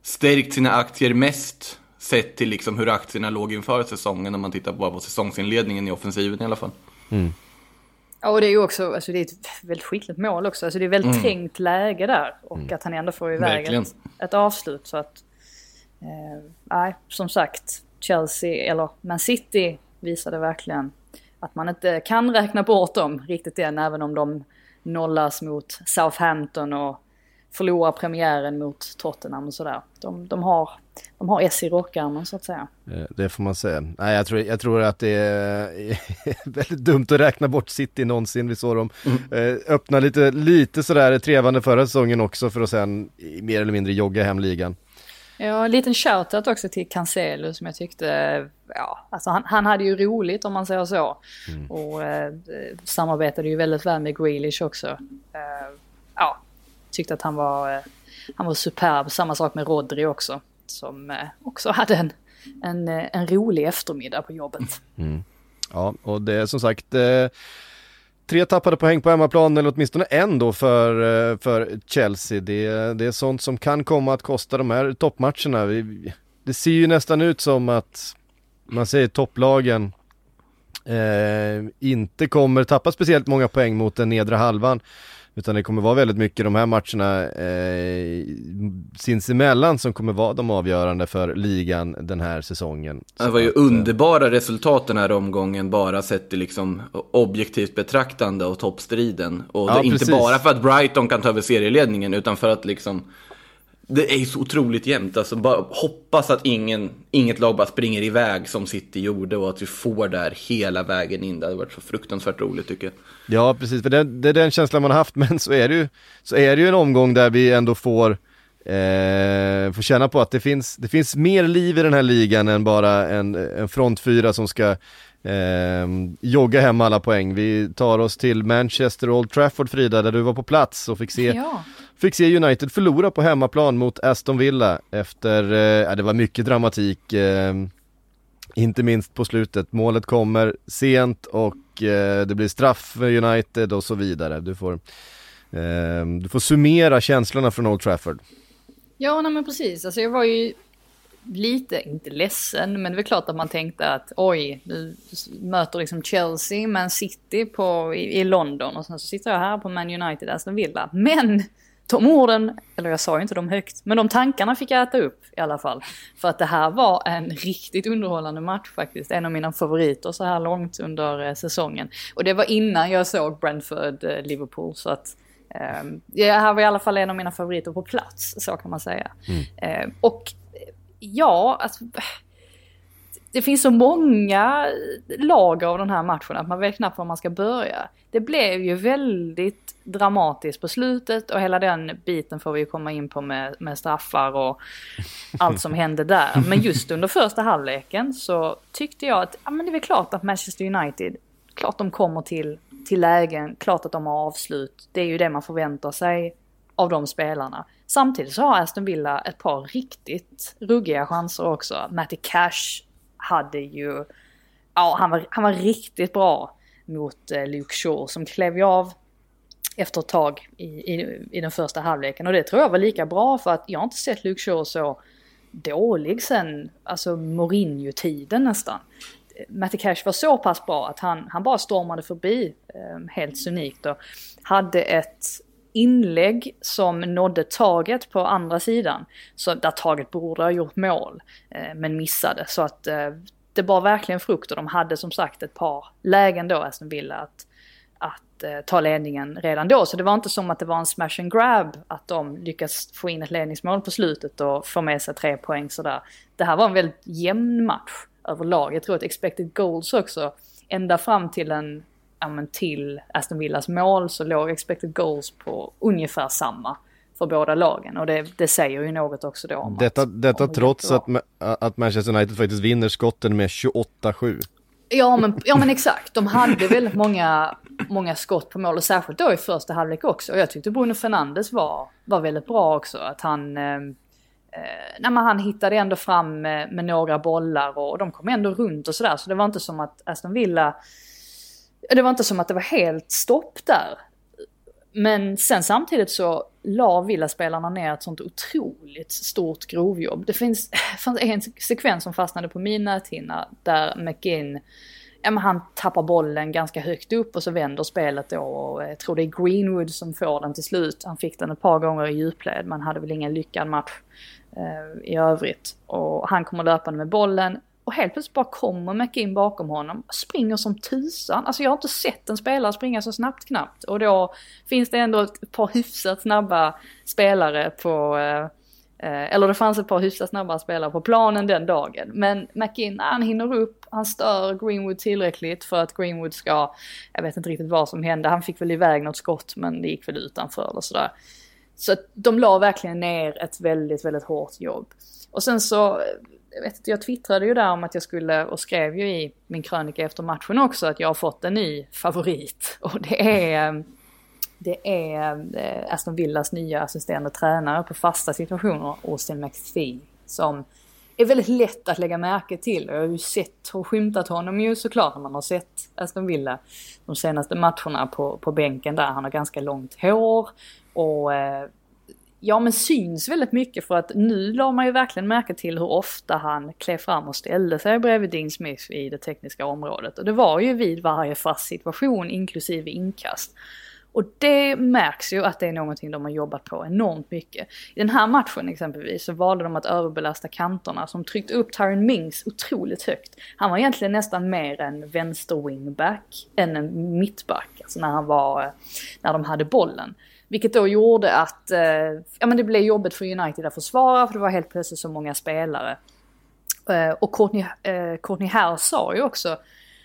stärkt sina aktier mest sett till liksom hur aktierna låg inför säsongen, om man tittar bara på säsongsinledningen i offensiven i alla fall. Mm. Ja, och det är ju också, alltså det är ett väldigt skickligt mål också. Alltså det är väldigt mm. trängt läge där. Och mm. att han ändå får iväg ett, ett avslut. Så att, eh, nej, som sagt, Chelsea eller Man City visade verkligen att man inte kan räkna bort dem riktigt än. Även om de nollas mot Southampton och förlorar premiären mot Tottenham och sådär. De, de har... De har S i rockärmen så att säga. Det får man säga. Nej, jag tror, jag tror att det är väldigt dumt att räkna bort City någonsin. Vi såg dem mm. öppna lite, lite sådär trevande förra säsongen också för att sen mer eller mindre jogga hem ligan. Ja, en liten shoutout också till Cancelo som jag tyckte, ja, alltså han, han hade ju roligt om man säger så. Mm. Och eh, samarbetade ju väldigt väl med Grealish också. Eh, ja, tyckte att han var, eh, han var superb. Samma sak med Rodri också. Som eh, också hade en, en, en rolig eftermiddag på jobbet. Mm. Ja, och det är som sagt eh, tre tappade poäng på hemmaplan, eller åtminstone en då för, eh, för Chelsea. Det, det är sånt som kan komma att kosta de här toppmatcherna. Vi, det ser ju nästan ut som att man säger topplagen eh, inte kommer tappa speciellt många poäng mot den nedre halvan. Utan det kommer vara väldigt mycket de här matcherna eh, sinsemellan som kommer vara de avgörande för ligan den här säsongen. Det var ju att, underbara resultat den här omgången, bara sett till liksom objektivt betraktande och toppstriden. Och ja, det är inte bara för att Brighton kan ta över serieledningen, utan för att liksom det är så otroligt jämnt. Alltså bara hoppas att ingen, inget lag bara springer iväg som City gjorde, och att vi får där hela vägen in. Det hade varit så fruktansvärt roligt tycker jag. Ja, precis. För det, det är den känslan man har haft. Men så är det ju, så är det ju en omgång där vi ändå får, eh, får känna på att det finns, det finns mer liv i den här ligan än bara en, en frontfyra som ska eh, jogga hem alla poäng. Vi tar oss till Manchester Old Trafford, Frida, där du var på plats och fick se... Ja. Fick se United förlora på hemmaplan mot Aston Villa efter, eh, det var mycket dramatik, eh, inte minst på slutet. Målet kommer sent och eh, det blir straff för United och så vidare. Du får, eh, du får summera känslorna från Old Trafford. Ja, nej, men precis. Alltså jag var ju lite, inte ledsen, men det är klart att man tänkte att oj, nu möter liksom Chelsea, Man City på, i, i London, och sen så sitter jag här på Man United, Aston Villa. Men de orden, eller jag sa ju inte dem högt, men de tankarna fick jag äta upp i alla fall. För att det här var en riktigt underhållande match faktiskt. En av mina favoriter så här långt under eh, säsongen. Och det var innan jag såg Brentford-Liverpool. Eh, så att eh, det här var i alla fall en av mina favoriter på plats, så kan man säga. Mm. Eh, och ja, alltså... Det finns så många lag av den här matchen att man vet knappt var man ska börja. Det blev ju väldigt dramatiskt på slutet, och hela den biten får vi komma in på med, med straffar och allt som hände där. Men just under första halvleken så tyckte jag att ja, men det är väl klart att Manchester United, klart de kommer till, till lägen, klart att de har avslut. Det är ju det man förväntar sig av de spelarna. Samtidigt så har Aston Villa ett par riktigt ruggiga chanser också. Matty Cash hade ju, ja han var, han var riktigt bra mot eh, Luke Shaw, som klev ju av efter ett tag i, i, i den första halvleken, och det tror jag var lika bra, för att jag har inte sett Luke Shaw så dålig sen, alltså Mourinho-tiden nästan. Matty Cash var så pass bra att han, han bara stormade förbi eh, helt unikt, och hade ett inlägg som nådde taget på andra sidan, så där taget borde ha gjort mål eh, men missade, så att eh, det var verkligen frukt, och de hade som sagt ett par lägen då, Aston Villa, att, att eh, ta ledningen redan då, så det var inte som att det var en smash and grab att de lyckas få in ett ledningsmål på slutet och få med sig tre poäng sådär. Det här var en väldigt jämn match överlag. Jag tror att expected goals också, ända fram till en ja, men till Aston Villas mål så låg expected goals på ungefär samma för båda lagen, och det, det säger ju något också då om detta, att, detta om trots att, att Manchester United faktiskt vinner skotten med tjugoåtta sju. Ja men, ja men exakt, de hade väldigt många, många skott på mål, och särskilt då i första halvlek också, och jag tyckte Bruno Fernandes var, var väldigt bra också, att han eh, nej, men han hittade ändå fram med, med några bollar, och de kom ändå runt och sådär, så det var inte som att Aston Villa, det var inte som att det var helt stopp där. Men sen samtidigt så la Villa-spelarna ner ett sånt otroligt stort grovjobb. Det finns, fanns en sekvens som fastnade på min näthinna där McGinn, ja, men han tappar bollen ganska högt upp och så vänder spelet då. Och jag tror det är Greenwood som får den till slut. Han fick den ett par gånger i djupled. Man hade väl ingen lyckad match eh, i övrigt. Och han kommer löpande med bollen. Och helt plötsligt bara kommer McGinn bakom honom. Springer som tusan. Alltså jag har inte sett en spelare springa så snabbt knappt. Och då finns det ändå ett par hyfsat snabba spelare på... Eh, Eller det fanns ett par hyfsat snabba spelare på planen den dagen. Men McGinn, han hinner upp. Han stör Greenwood tillräckligt för att Greenwood ska... Jag vet inte riktigt vad som hände. Han fick väl iväg något skott, men det gick väl utanför eller sådär. Så att de la verkligen ner ett väldigt, väldigt hårt jobb. Och sen så... Jag vet inte, jag twittrade ju där om att jag skulle... Och skrev ju i min krönika efter matchen också att jag har fått en ny favorit. Och det är... Det är Aston Villas nya assisterande tränare på fasta situationer, Austin McPhee, som är väldigt lätt att lägga märke till. Jag har ju sett och skymtat honom ju såklart när man har sett Aston Villa de senaste matcherna på, på bänken där. Han har ganska långt hår och ja, men syns väldigt mycket, för att nu la man ju verkligen märke till hur ofta han klev fram och ställde sig bredvid Dean Smith i det tekniska området. Och det var ju vid varje fast situation, inklusive inkast. Och det märks ju att det är någonting de har jobbat på enormt mycket. I den här matchen exempelvis så valde de att överbelasta kanterna som tryckt upp Tyrone Mings otroligt högt. Han var egentligen nästan mer en vänster wingback än en mittback, alltså när han var, när de hade bollen. Vilket då gjorde att eh, ja, men det blev jobbigt för United att försvara, för det var helt plötsligt så många spelare. Eh, och Courtney, eh, Courtney Howe sa ju också,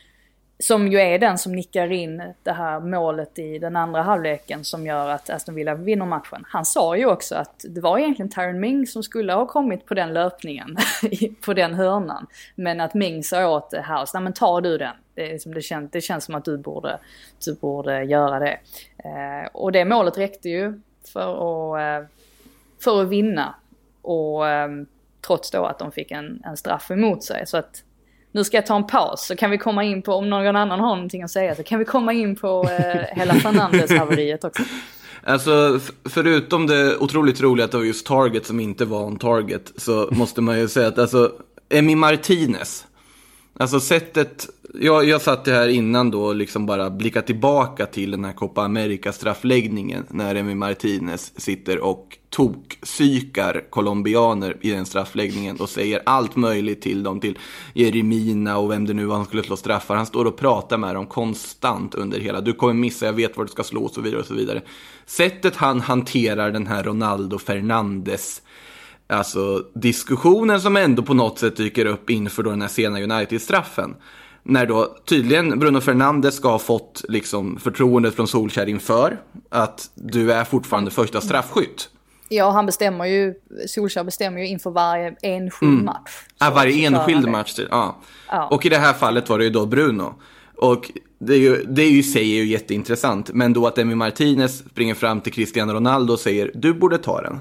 som ju är den som nickar in det här målet i den andra halvleken som gör att Aston Villa vinner matchen. Han sa ju också att det var egentligen Tyrone Mings som skulle ha kommit på den löpningen, på den hörnan. Men att Mings sa åt House, nej men tar du den. Det, är som det, känns, det känns som att du borde, du borde göra det. Eh, och det målet räckte ju för att, eh, för att vinna. Och eh, trots då att de fick en, en straff emot sig. Så att nu ska jag ta en paus, så kan vi komma in på, om någon annan har någonting att säga, så kan vi komma in på eh, hela Fernandes-haveriet också. Alltså, förutom det otroligt roliga att det var just Target som inte var en Target, så måste man ju säga att alltså, Emi Martinez, alltså sättet, jag, jag satt det här innan då liksom bara blicka tillbaka till den här Copa America-straffläggningen när Emi Martinez sitter och tok-psykar colombianer i den straffläggningen och säger allt möjligt till dem, till Jeremina och vem det nu var han skulle slå straffar. Han står och pratar med dem konstant under hela, du kommer missa, jag vet var du ska slå och så vidare och så vidare. Sättet han hanterar den här Ronaldo Fernandes, alltså diskussionen som ändå på något sätt dyker upp inför då den här sena United-straffen. När då tydligen Bruno Fernandes ska ha fått liksom förtroendet från Solskjær inför att du är fortfarande första straffskytt. Ja, han bestämmer ju, Solskjær bestämmer ju inför varje enskild mm. match. Ja, varje enskild match. Ja. ja. Och i det här fallet var det ju då Bruno. Och det är ju, det är ju, säger ju jätteintressant. Men då att Emi Martinez springer fram till Cristiano Ronaldo och säger, du borde ta den.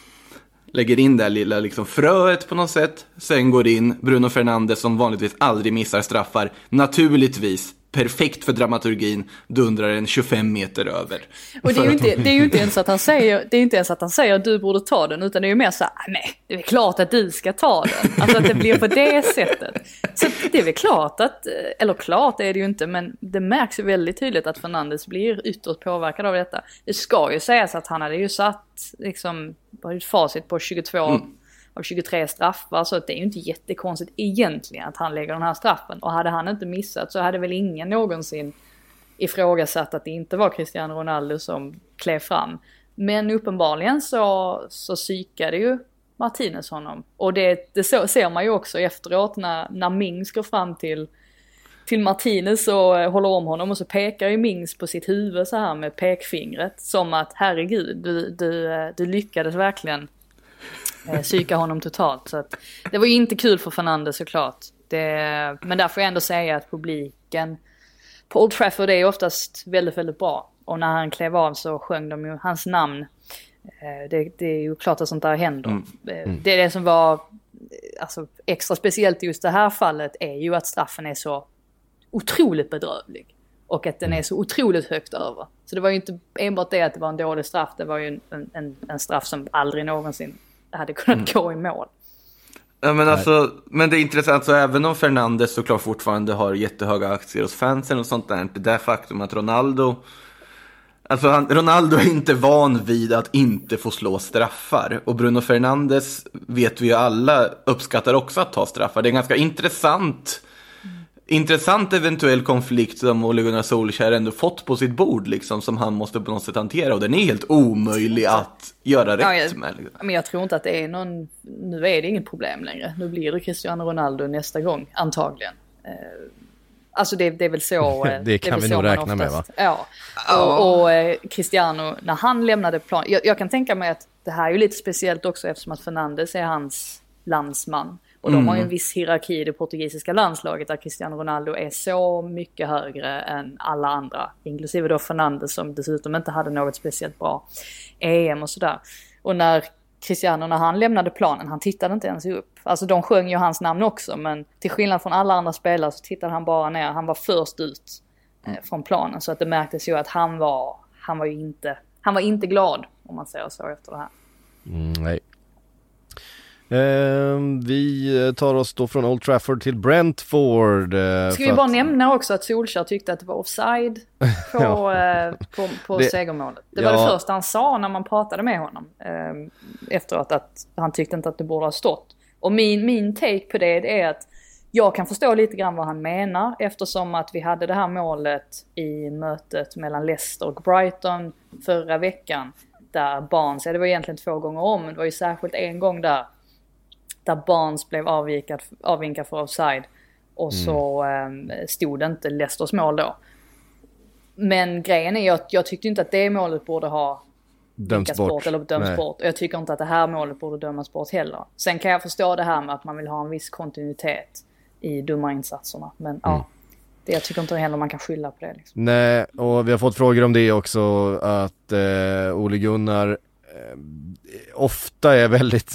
Lägger in det lilla liksom fröet på något sätt. Sen går in Bruno Fernandes som vanligtvis aldrig missar straffar. Naturligtvis perfekt för dramaturgin, dundrar en tjugofem meter över. Och det är ju inte, det är ju inte ens att han säger, det är inte ens att han säger du borde ta den, utan det är ju mer så här, nej, det är klart att du ska ta den. Alltså att det blir på det sättet. Så det är väl klart att, eller klart är det ju inte, men det märks ju väldigt tydligt att Fernandes blir ytterst påverkad av detta. Det ska ju sägas att han hade ju satt liksom ett facit på tjugotvå mm. av tjugotre straffar, så att det är ju inte jättekonstigt egentligen att han lägger den här straffen. Och hade han inte missat så hade väl ingen någonsin ifrågasatt att det inte var Cristiano Ronaldo som klev fram. Men uppenbarligen så, så psykade ju Martinez honom. Och det, det så, ser man ju också efteråt när, när Mings går fram till, till Martinez och håller om honom, och så pekar ju Mings på sitt huvud så här med pekfingret som att herregud, du, du, du lyckades verkligen psyka honom totalt. Så att det var ju inte kul för Fernandes såklart. Det, men där får jag ändå säga att publiken på Old Trafford är oftast väldigt, väldigt bra. Och när han klev av så sjöng de ju hans namn. Det, det är ju klart att sånt där händer. Mm. Mm. Det är det som var alltså, extra speciellt i just det här fallet är ju att straffen är så otroligt bedrövlig. och att den är så otroligt högt över. Så det var ju inte enbart det att det var en dålig straff, det var ju en, en, en straff som aldrig någonsin hade kunnat mm. gå i mål. Ja, men, alltså, men det är intressant, så även om Fernandes såklart fortfarande har jättehöga aktier hos fansen och sånt där, det där faktum att Ronaldo alltså han, Ronaldo är inte van vid att inte få slå straffar, och Bruno Fernandes vet vi ju alla uppskattar också att ta straffar. Det är en ganska intressant Intressant eventuell konflikt som Ole Gunnar Solskjær ändå fått på sitt bord liksom, som han måste på något sätt hantera, och den är helt omöjlig att göra rätt ja, jag, med. Liksom. Men jag tror inte att det är någon, nu är det inget problem längre. Nu blir det Cristiano Ronaldo nästa gång, antagligen. Eh, alltså det, det är väl så. Det, det kan det vi nog räkna med, va? Ja, och, och eh, Cristiano, när han lämnade plan, jag, jag kan tänka mig att det här är ju lite speciellt också eftersom att Fernandes är hans landsman. Och mm. de har ju en viss hierarki i det portugisiska landslaget där Cristiano Ronaldo är så mycket högre än alla andra. Inklusive då Fernandes som dessutom inte hade något speciellt bra E M och sådär. Och när Cristiano, när han lämnade planen, han tittade inte ens upp. Alltså de sjöng ju hans namn också, men till skillnad från alla andra spelare så tittade han bara ner. Han var först ut eh, från planen, så att det märktes ju att han var, han var ju inte, han var inte glad, om man säger så, efter det här. Mm, nej. Eh, vi tar oss då från Old Trafford till Brentford. Eh, Ska vi bara att... nämna också att Solskjær tyckte att det var offside på, ja. eh, på, på det... segermålet. Det var ja. det första han sa när man pratade med honom eh, efteråt, att han tyckte inte att det borde ha stått. Och min, min take på det är att jag kan förstå lite grann vad han menar, eftersom att vi hade det här målet i mötet mellan Leicester och Brighton förra veckan där Barnes, ja, det var egentligen två gånger om, men det var ju särskilt en gång där där Barnes blev avvikad, avvinkad för offside, och så mm. eh, stod det inte Leicesters mål då. Men grejen är att jag tyckte inte att det målet borde ha dömts bort eller dömts bort, och jag tycker inte att det här målet borde dömas bort heller. Sen kan jag förstå det här med att man vill ha en viss kontinuitet i domarinsatserna, men mm. ja, det, jag tycker inte heller man kan skylla på det liksom. Nej, och vi har fått frågor om det också, att eh, Ole Gunnar eh, ofta är väldigt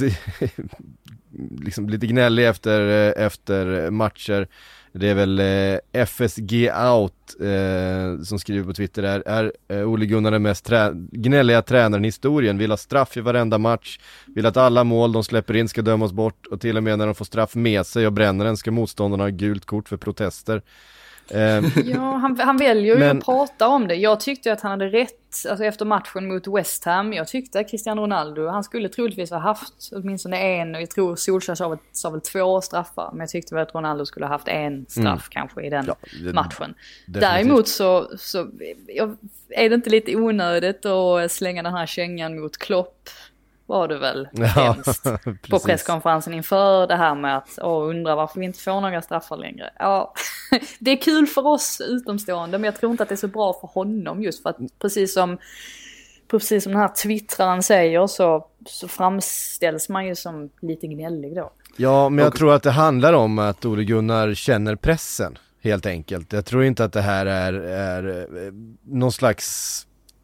liksom lite gnällig efter, efter matcher. Det är väl eh, F S G Out eh, som skriver på Twitter där. Är eh, Ole Gunnar den mest trä- gnälliga tränaren i historien? Vill ha straff i varenda match. Vill att alla mål de släpper in ska dömas bort. Och till och med när de får straff med sig och bränner den ska motståndarna ha gult kort för protester. Eh, ja, han, han väljer ju men... att prata om det. Jag tyckte att han hade rätt, alltså efter matchen mot West Ham. Jag tyckte att Cristiano Ronaldo, han skulle troligtvis ha haft åtminstone en, och jag tror Solskjær sa, sa väl två straffar, men jag tyckte väl att Ronaldo skulle ha haft en straff mm. kanske i den ja, det, matchen. Definitivt. Däremot så, så jag, är det inte lite onödigt att slänga den här kängan mot Klopp, var det väl ja, på presskonferensen inför det här med att åh, undra varför vi inte får några straffar längre. Ja, det är kul för oss utomstående, men jag tror inte att det är så bra för honom, just för att precis som precis som den här twittraren säger så, så framställs man ju som lite gnällig då. Ja, men jag tror att det handlar om att Ole Gunnar känner pressen, helt enkelt. Jag tror inte att det här är, är någon slags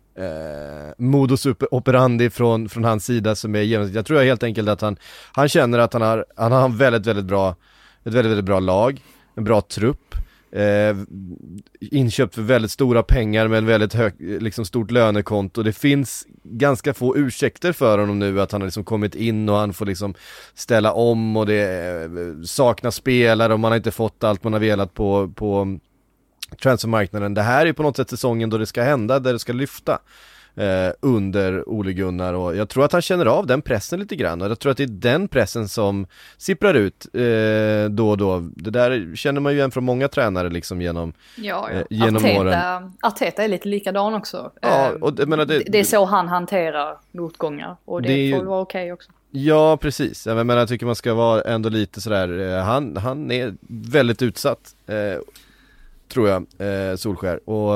Eh, modus operandi från, från hans sida som är genomsnittligt. Jag tror helt enkelt att han, han känner att han har, han har en väldigt, väldigt bra, ett väldigt, väldigt bra lag, en bra trupp, eh, inköpt för väldigt stora pengar med en väldigt hög, liksom stort lönekonto. Det finns ganska få ursäkter för honom nu att han har liksom kommit in och han får liksom ställa om, och det eh, saknas spelare och man har inte fått allt man har velat på, på transfermarknaden. Det här är på något sätt säsongen då det ska hända, där det ska lyfta eh, under Ole Gunnar, och jag tror att han känner av den pressen lite grann, och jag tror att det är den pressen som sipprar ut eh, då och då. Det där känner man ju igen från många tränare liksom genom, ja, ja. Eh, genom Arteta, åren. Arteta är lite likadan också. Ja, och det, menar, det, det är så han hanterar motgångar, och det, det får vara okej okay också. Ja, precis. Jag menar, jag tycker man ska vara ändå lite sådär, eh, han, han är väldigt utsatt eh, tror jag, eh, Solskjær, och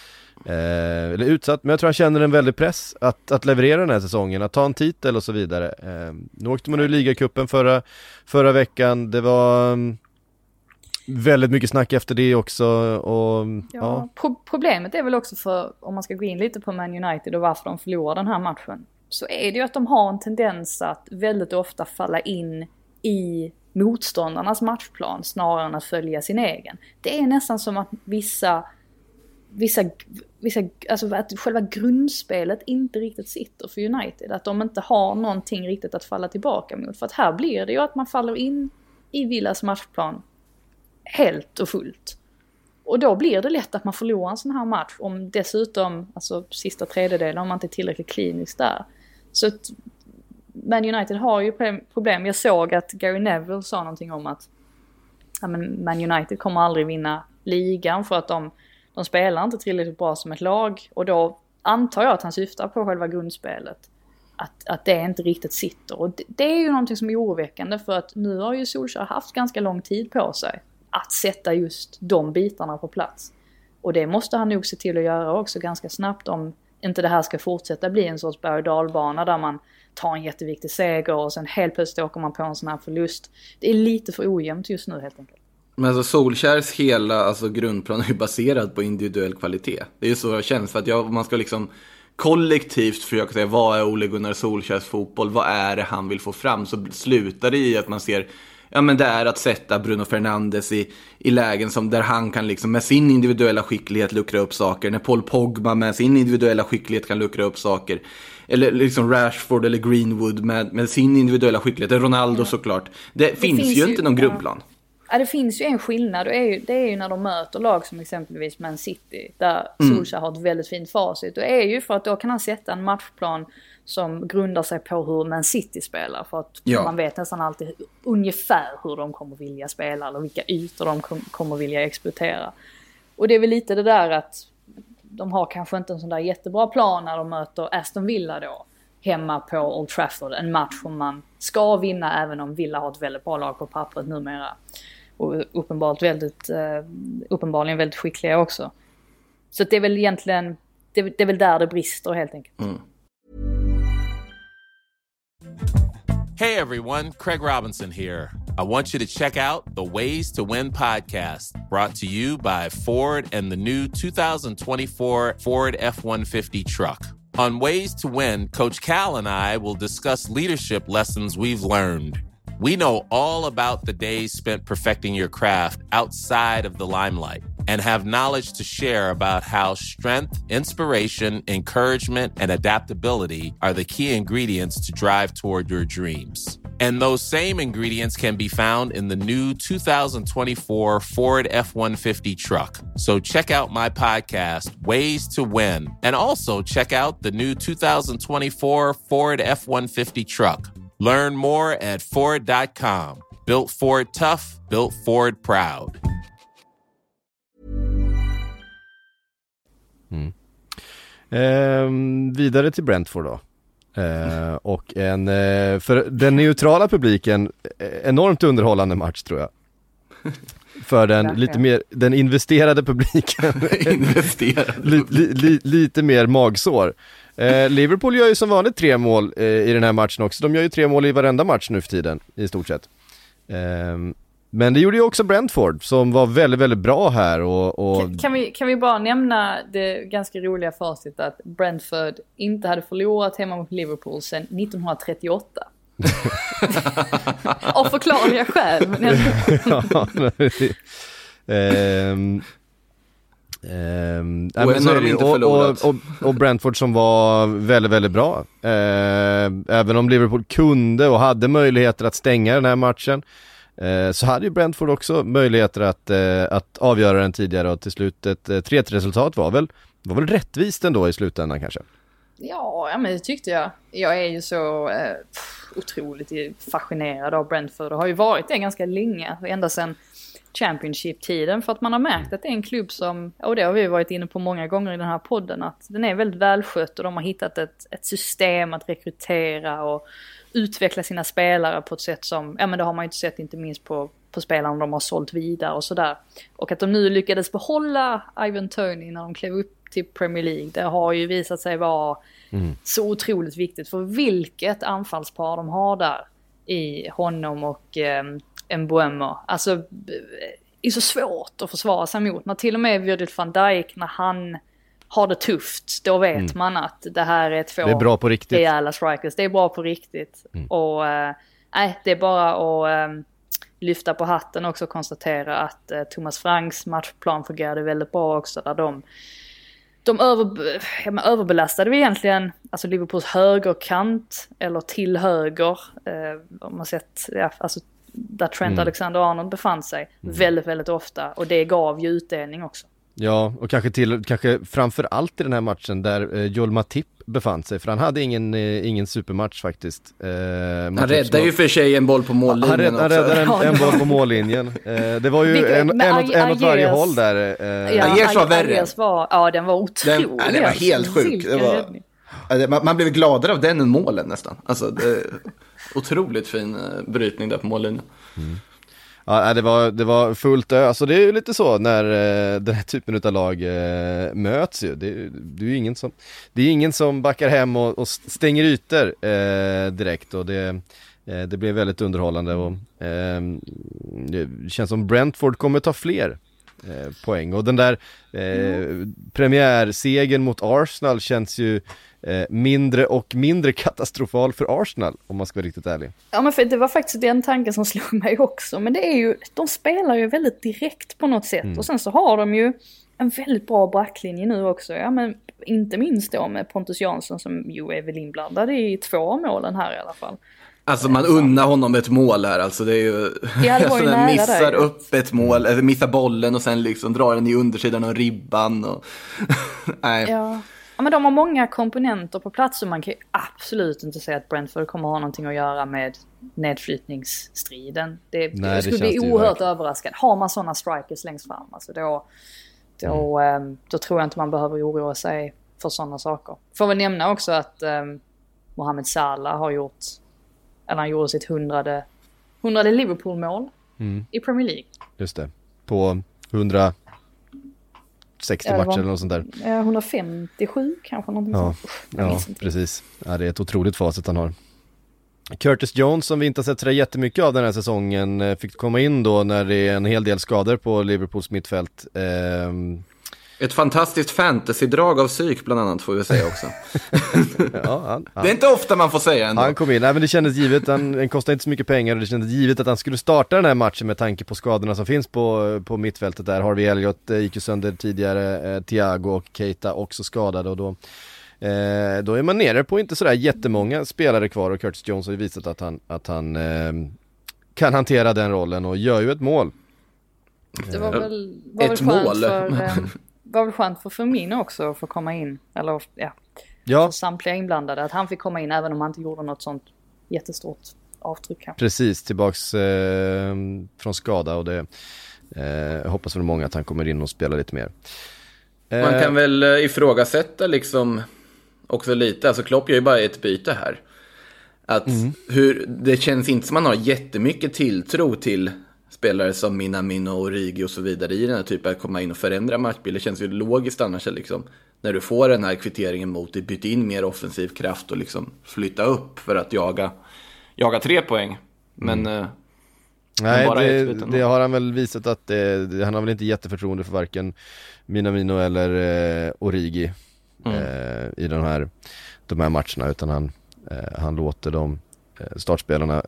eh, eller utsatt, men jag tror han känner en väldig press att, att leverera den här säsongen, att ta en titel och så vidare. Eh, nu åkte man ur ligacupen förra, förra veckan, det var um, väldigt mycket snack efter det också, och ja, ja. Pro- problemet är väl också, för om man ska gå in lite på Man United och varför de förlorar den här matchen, så är det ju att de har en tendens att väldigt ofta falla in i motståndarnas matchplan snarare än att följa sin egen. Det är nästan som att vissa vissa, vissa, alltså att själva grundspelet inte riktigt sitter för United. Att de inte har någonting riktigt att falla tillbaka mot. För att här blir det ju att man faller in i Villas matchplan helt och fullt. Och då blir det lätt att man förlorar en sån här match. Om dessutom, alltså sista tredjedelen, om man inte är tillräckligt klinisk där. Så att Man United har ju problem. Jag såg att Gary Neville sa någonting om att ja, men Man United kommer aldrig vinna ligan för att de, de spelar inte tillräckligt bra som ett lag. Och då antar jag att han syftar på själva grundspelet. Att, att det inte riktigt sitter. Och det, det är ju någonting som är oroväckande, för att nu har ju Solskjaer haft ganska lång tid på sig att sätta just de bitarna på plats. Och det måste han nog se till att göra också ganska snabbt, om inte det här ska fortsätta bli en sorts berg- och dalbana där man tar en jätteviktig seger och sen helt plötsligt åker man på en sån här förlust. Det är lite för ojämnt just nu helt enkelt. Men alltså Solskjärs hela alltså, grundplan är ju baserad på individuell kvalitet. Det är ju så jag känner, för att jag, man ska liksom kollektivt försöka säga vad är Ole Gunnar Solskjärs fotboll, vad är det han vill få fram, så slutar det i att man ser, ja men det är att sätta Bruno Fernandes i, i lägen som där han kan liksom med sin individuella skicklighet luckra upp saker, när Paul Pogba med sin individuella skicklighet kan luckra upp saker, eller liksom Rashford eller Greenwood med, med sin individuella skicklighet, eller Ronaldo såklart. Det, det finns, finns ju inte någon grundplan. Ja, det finns ju en skillnad, och är ju, det är ju när de möter lag som exempelvis Man City, där mm. Solskjaer har ett väldigt fint facit. Och är ju för att då kan han sätta en matchplan som grundar sig på hur Man City spelar, för att ja. man vet nästan alltid ungefär hur de kommer vilja spela eller vilka ytor de kom, kommer vilja exploatera. Och det är väl lite det där att de har kanske inte en sån där jättebra plan när de möter Aston Villa då hemma på Old Trafford, en match som man ska vinna även om Villa har ett väldigt bra lag på pappret numera. Och uppenbart väldigt, uh, uppenbarligen väldigt skickliga också. Så det är väl egentligen, det, det är väl där det brister helt enkelt. Mm. Hey everyone, Craig Robinson here. I want you to check out the Ways to Win podcast, brought to you by Ford and the new twenty twenty-four Ford F one fifty truck. On Ways to Win, Coach Cal and I will discuss leadership lessons we've learned. We know all about the days spent perfecting your craft outside of the limelight and have knowledge to share about how strength, inspiration, encouragement, and adaptability are the key ingredients to drive toward your dreams. And those same ingredients can be found in the new twenty twenty-four Ford F one fifty truck. So check out my podcast, Ways to Win, and also check out the new twenty twenty-four Ford F one fifty truck. Learn more at Ford dot com. Built Ford tough, built Ford proud. Mm. Eh, vidare till Brentford då. Eh, och en eh, för den neutrala publiken enormt underhållande match tror jag. För den ja, lite ja. mer den investerade publiken investerade li, li, li, lite mer magsår. Eh, Liverpool gör ju som vanligt tre mål eh, i den här matchen också. De gör ju tre mål i varenda match nu för tiden i stort sett. Eh, men det gjorde ju också Brentford som var väldigt väldigt bra här och, och... Kan, kan, vi, kan vi bara nämna det ganska roliga facit att Brentford inte hade förlorat hemma mot Liverpool sedan nittonhundratrettioåtta. Av förklarliga skäl. Men ja, ehm, ehm, och, men så inte och, och, och, och Brentford som var väldigt, väldigt bra. Ehm, även om Liverpool kunde och hade möjligheter att stänga den här matchen, ehm, så hade ju Brentford också möjligheter att, eh, att avgöra den tidigare, och till slut ett eh, tre ett resultat var väl, var väl rättvist ändå i slutändan kanske. Ja, ja, men det tyckte jag. Jag är ju så eh, otroligt fascinerad av Brentford och har ju varit det ganska länge, ända sedan Championship-tiden, för att man har märkt att det är en klubb som, och det har vi varit inne på många gånger i den här podden, att den är väldigt välskött och de har hittat ett, ett system att rekrytera och utveckla sina spelare på ett sätt som, ja men det har man ju inte sett inte minst på, på spelarna de har sålt vidare och sådär. Och att de nu lyckades behålla Ivan Toney när de klev upp till Premier League, det har ju visat sig vara mm. så otroligt viktigt, för vilket anfallspar de har där i honom och eh, Mbeumo. Alltså det är så svårt att försvara sig mot. När till och med Virgil van Dijk, när han har det tufft, då vet mm. man att det här är två det är bra på riktigt. rejäla strikers. Det är bra på riktigt. Mm. Och nej, äh, det är bara att äh, lyfta på hatten också och konstatera att eh, Thomas Franks matchplan fungerade väldigt bra också, där de De över, ja, men överbelastade vi egentligen alltså Liverpools högerkant eller till höger eh, om man sett, ja, alltså där Trent Mm. Alexander-Arnold befann sig Mm. väldigt, väldigt ofta, och det gav ju utdelning också. Ja, och kanske till kanske framför allt i den här matchen där eh, Joel Matip befann sig, för han hade ingen eh, ingen supermatch faktiskt. Eh, han räddade ju för sig en boll på mållinjen. Han räddade, han räddade en, en boll på mållinjen. Eh, det var ju Vilka, en, en, åt, en åt varje håll där. Eh, Ja, Aguiars var värre. Aguiars var, ja, den var otrolig. Den, ja, den var helt sjuk. Det var, man, man blev gladare av den än målen nästan. Alltså, det, otroligt fin uh, brytning där på mållinjen. Mm. Ja, det var, det var fullt ö. Alltså det är ju lite så när eh, den här typen av lag eh, möts ju. Det, det är ju ingen som, det är ingen som backar hem och, och stänger ytor eh, direkt, och det, eh, det blev väldigt underhållande, och eh, det känns som Brentford kommer ta fler eh, poäng, och den där eh, premiärsegern mot Arsenal känns ju Eh, mindre och mindre katastrofal för Arsenal, om man ska vara riktigt ärlig. Ja, men för det var faktiskt den tanken som slog mig också. Men det är ju, de spelar ju väldigt direkt på något sätt. Mm. Och sen så har de ju en väldigt bra backlinje nu också. Ja, men inte minst då med Pontus Jansson, som ju är väl inblandad i två av målen här i alla fall. Alltså man unnar honom ett mål här, alltså det är ju, ja, det var ju alltså, missar där, upp ett mål, eller missar bollen och sen liksom drar den i undersidan av ribban och nej. Ja. Ja, men de har många komponenter på plats, och man kan ju absolut inte säga att Brentford kommer ha någonting att göra med nedflyttningsstriden. Det, Nej, det skulle det bli oerhört överraskande. Har man sådana strikers längst fram, alltså då, då, mm. då tror jag inte man behöver oroa sig för sådana saker. Får väl nämna också att um, Mohamed Salah har gjort, eller han gjorde sitt hundrade, hundrade Liverpool-mål mm. i Premier League. Just det, på hundra sextio matcher eller något sånt där. hundrafemtiosju kanske, någonting ja, sånt. Ja, precis. Ja, det är ett otroligt facit han har. Curtis Jones, som vi inte har sett så jättemycket av den här säsongen, fick komma in då när det är en hel del skador på Liverpools mittfält. Ehm... Ett fantastiskt fantasy-drag av psyk bland annat, får vi säga också. ja, han, han. Det är inte ofta man får säga ändå. Han kom in, nej, men det kändes givet, han, han kostade inte så mycket pengar, och det kändes givet att han skulle starta den här matchen med tanke på skadorna som finns på, på mittfältet där. Harvey Elliott eh, gick ju sönder tidigare, eh, Thiago och Keita också skadade, och då, eh, då är man nere på inte sådär jättemånga spelare kvar, och Curtis Jones har ju visat att han, att han eh, kan hantera den rollen och gör ju ett mål. Det var väl, var ett väl skönt mål. för... Eh, var väl skönt för Firmino också att få komma in, eller ja, ja. för samtliga inblandade, att han fick komma in även om han inte gjorde något sånt jättestort avtryck här. Precis, tillbaks eh, från skada, och det eh, hoppas väl många att han kommer in och spelar lite mer. Eh, Man kan väl ifrågasätta liksom också lite, alltså Klopp gör ju bara ett byte här. Att mm. hur, det känns inte som man har jättemycket tilltro till spelare som Minamino och Origi och så vidare i den här typen att komma in och förändra matchbilder. Det känns ju logiskt annars liksom, när du får den här kvitteringen mot dig, byta in mer offensiv kraft och liksom flytta upp för att jaga, jaga tre poäng. Men, mm. eh, nej, bara det, det har han väl visat att det, han har väl inte jätteförtroende för varken Minamino eller eh, Origi mm. eh, i de här, de här matcherna, utan han, eh, han låter de eh, startspelarna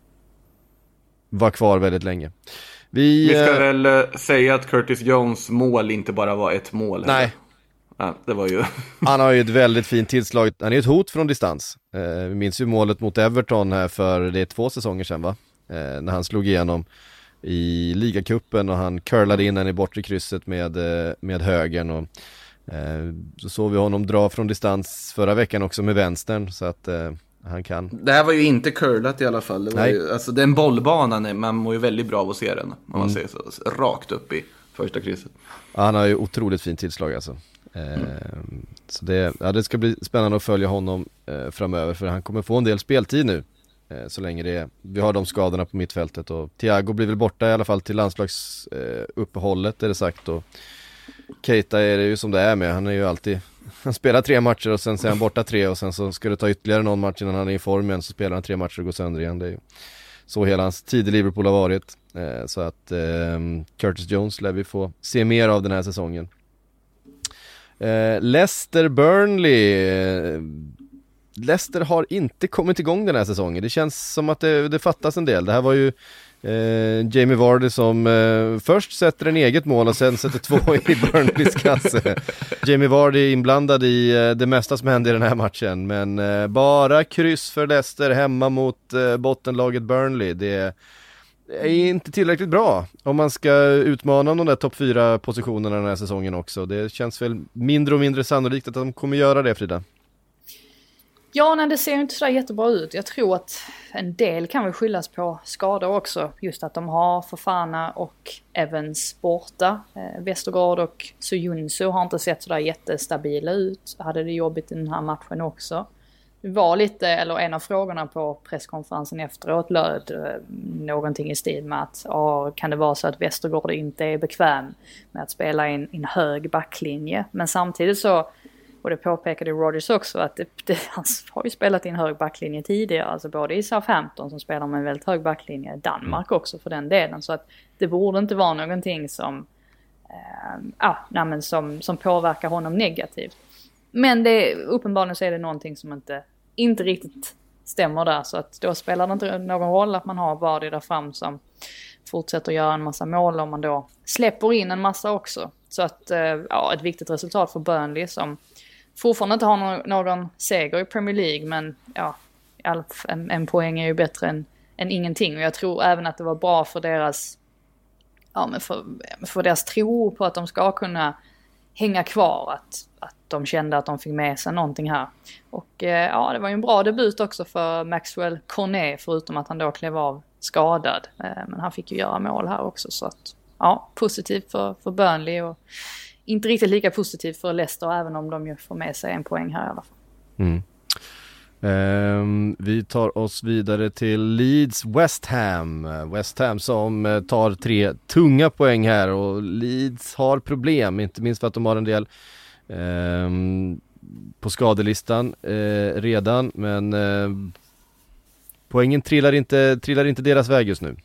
var kvar väldigt länge. Vi, Vi ska eh, väl äh, säga att Curtis Jones mål inte bara var ett mål. Nej. Ja, det var ju... Han har ju ett väldigt fint tillslag. Han är ett hot från distans. Eh, vi minns ju målet mot Everton här för det är två säsonger sedan, va? Eh, när han slog igenom i ligacupen och han curlade in den i bortre krysset med, eh, med högern. Och, eh, så såg vi honom dra från distans förra veckan också med vänstern. Så att... Eh, han kan. Det här var ju inte curlat i alla fall. Det var ju, alltså den bollbanan, man mår ju väldigt bra av att se den. Om man mm. ser så, rakt upp i första krysset. Ja, han har ju otroligt fint tillslag alltså. Eh, mm. Så det, ja, det ska bli spännande att följa honom eh, framöver, för han kommer få en del speltid nu. Eh, så länge det är, vi har de skadorna på mittfältet, och Thiago blir väl borta i alla fall till landslagsuppehållet eh, är det sagt, och Keita är det ju som det är med. Han är ju alltid, han spelar tre matcher och sen är han borta tre, och sen så ska det ta ytterligare någon match innan han är i form igen, så spelar han tre matcher och går sönder igen. Det är ju så hela hans tid i Liverpool har varit. Eh, så att eh, Curtis Jones lär vi få se mer av den här säsongen. Eh, Leicester Burnley. Eh, Leicester har inte kommit igång den här säsongen. Det känns som att det, det fattas en del. Det här var ju eh, Jamie Vardy som eh, först sätter en eget mål och sen sätter två i Burnleys kasse. Jamie Vardy är inblandad i eh, det mesta som hände i den här matchen, men eh, bara kryss för Leicester hemma mot eh, bottenlaget Burnley. Det är inte tillräckligt bra om man ska utmana om de där topp fyra positionerna den här säsongen också. Det känns väl mindre och mindre sannolikt att de kommer göra det, Frida. Ja, nej, det ser inte så jättebra ut. Jag tror att en del kan väl skyllas på skador också. Just att de har Fofana och Evans borta. Eh, Vestergaard och Soyuncu har inte sett så där jättestabila ut. Hade det jobbigt i den här matchen också. Det var lite, eller en av frågorna på presskonferensen efteråt löd eh, någonting i stil med att ah, kan det vara så att Vestergaard inte är bekväm med att spela i en, en hög backlinje. Men samtidigt så, och det påpekade Rodgers också, att det, det, han har ju spelat i en hög backlinje tidigare. Alltså både i Southampton som spelar med en väldigt hög backlinje, Danmark också för den delen. Så att det borde inte vara någonting som, eh, ah, nej, men som, som påverkar honom negativt. Men det, uppenbarligen så är det någonting som inte, inte riktigt stämmer där. Så att då spelar det inte någon roll att man har Vardy där fram som fortsätter göra en massa mål om man då släpper in en massa också. Så att ja, ett viktigt resultat för Burnley som fortfarande inte har någon, någon seger i Premier League. Men ja, en, en poäng är ju bättre än, än ingenting. Och jag tror även att det var bra för deras, ja, men för, för deras tro på att de ska kunna hänga kvar. Att, att de kände att de fick med sig någonting här. Och eh, ja, det var ju en bra debut också för Maxwell Cornet, förutom att han då klev av skadad. Eh, men han fick ju göra mål här också. Så att ja, positivt för, för Burnley och inte riktigt lika positivt för Leicester, även om de ju får med sig en poäng här i alla fall. Mm. Um, vi tar oss vidare till Leeds West Ham. West Ham som uh, tar tre tunga poäng här, och Leeds har problem, inte minst för att de har en del um, på skadelistan uh, redan, men uh, poängen trillar inte, trillar inte deras väg just nu.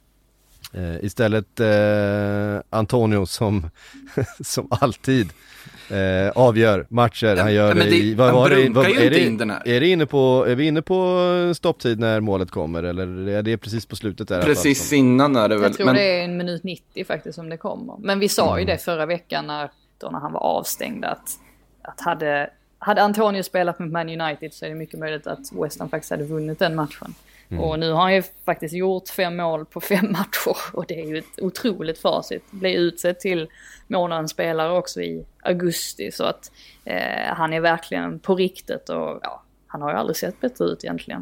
Uh, istället uh, Antonio som, som alltid Eh, avgör matcher. Han gör ja, det i, vad, han var det, vad, ju är, inte det, in den här. är det inne på är vi inne på stopptid när målet kommer, eller är det precis på slutet där? Precis innan är det väl. Jag tror men... det är en minut nittio faktiskt som det kommer. Men vi sa mm. ju det förra veckan när, då när han var avstängd att, att hade, hade Antonio spelat med Man United så är det mycket möjligt att West Ham faktiskt hade vunnit den matchen. Mm. Och nu har han ju faktiskt gjort fem mål på fem matcher, och det är ju ett otroligt facit. Blir utsedd till månadens spelare också i augusti, så att eh, han är verkligen på riktigt, och ja, han har ju aldrig sett bättre ut egentligen.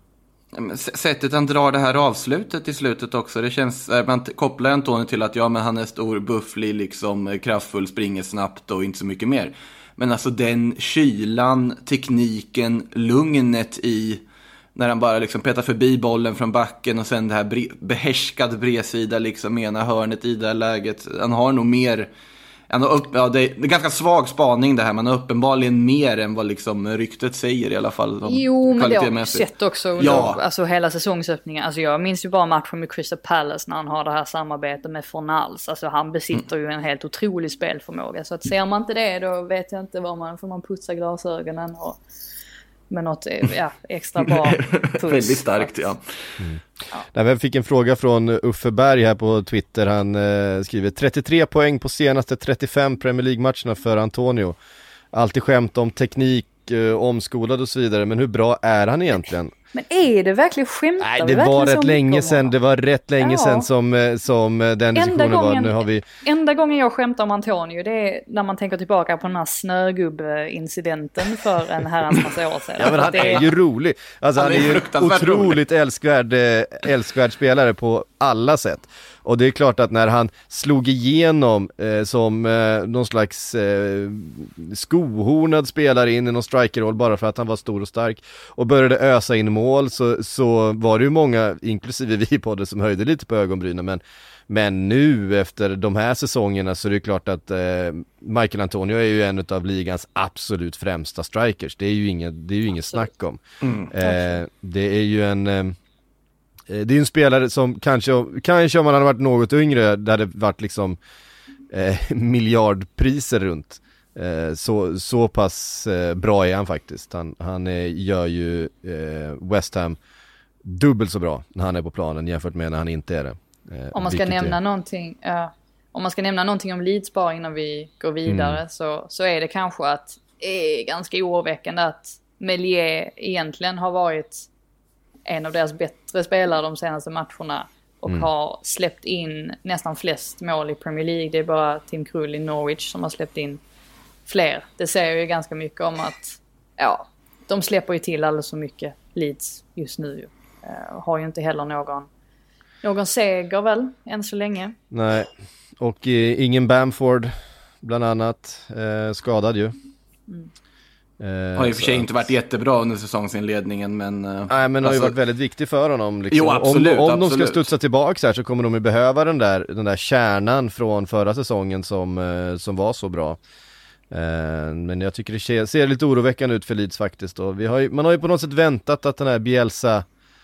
Sättet han drar det här avslutet i slutet också, det känns, man kopplar Antonio till att ja, men han är stor, bufflig, liksom kraftfull, springer snabbt och inte så mycket mer. Men alltså den kylan, tekniken, lugnet i när han bara liksom petar förbi bollen från backen, och sen det här bre- behärskad bredsida liksom ena hörnet i det här läget. Han har nog mer, han har upp, ja, det är, det är ganska svag spaning det här, man har uppenbarligen mer än vad liksom ryktet säger i alla fall. Jo, men det har jag sett också under ja. alltså, hela säsongsöppningen. Alltså, jag minns ju bara matchen med Crystal Palace när han har det här samarbetet med Fornals. Alltså, han besitter mm. ju en helt otrolig spelförmåga. Så att ser man inte det, då vet jag inte vad man får man putsa glasögonen och med något ja, extra bra puls. Väldigt starkt, ja. Mm. Ja. Jag fick en fråga från Uffe Berg här på Twitter. Han eh, skriver trettiotre poäng på senaste trettiofem Premier League-matcherna för Antonio. Alltid skämt om teknik, eh, omskolad och så vidare. Men hur bra är han egentligen? Men är det verkligen skämt? Nej, det var rätt länge sedan. Det var rätt länge ja. sedan som, som den diskussionen gången, var. Nu har vi... Enda gången jag skämtar om Antonio, det är när man tänker tillbaka på den här snögubb-incidenten för en herrans massa år sedan. Ja, men han det är ju rolig. Alltså, han, han är ju otroligt älskvärd, älskvärd spelare på alla sätt. Och det är klart att när han slog igenom eh, som eh, någon slags eh, skohornad spelare in i någon strikerroll bara för att han var stor och stark och började ösa in mål, så, så var det ju många, inklusive vi på det, som höjde lite på ögonbrynen. Men, men nu efter de här säsongerna så är det klart att eh, Michael Antonio är ju en av ligans absolut främsta strikers. Det är ju inget, det är ju inget snack om. Mm. Eh, det är ju en... Eh, Det är en spelare som kanske, kanske om man hade varit något yngre, det hade varit liksom eh, miljardpriser runt. Eh, så, så pass eh, bra är han faktiskt. Han, han är, gör ju eh, West Ham dubbelt så bra när han är på planen jämfört med när han inte är det. Eh, om man ska nämna är... någonting uh, om man ska nämna någonting om Leeds bara innan vi går vidare mm. så, så är det kanske att det är ganska oroväckande att Meslier egentligen har varit en av deras bättre spelare de senaste matcherna och mm. har släppt in nästan flest mål i Premier League. Det är bara Tim Krul i Norwich som har släppt in fler. Det säger ju ganska mycket om att ja, de släpper ju till alldeles så mycket Leeds just nu. Uh, har ju inte heller någon någon seger väl än så länge. Nej, och eh, ingen Bamford bland annat eh, skadad ju. Mm. Eh, har ju för sig inte varit jättebra under säsongsinledningen, men... Eh, nej, men alltså, har ju varit väldigt viktig för honom. Liksom. Jo, absolut, om om absolut. de ska studsa tillbaka så här så kommer de ju behöva den där, den där kärnan från förra säsongen som, eh, som var så bra. Eh, men jag tycker det ser, ser lite oroväckande ut för Leeds faktiskt. Och vi har ju, man har ju på något sätt väntat att den här Bielsa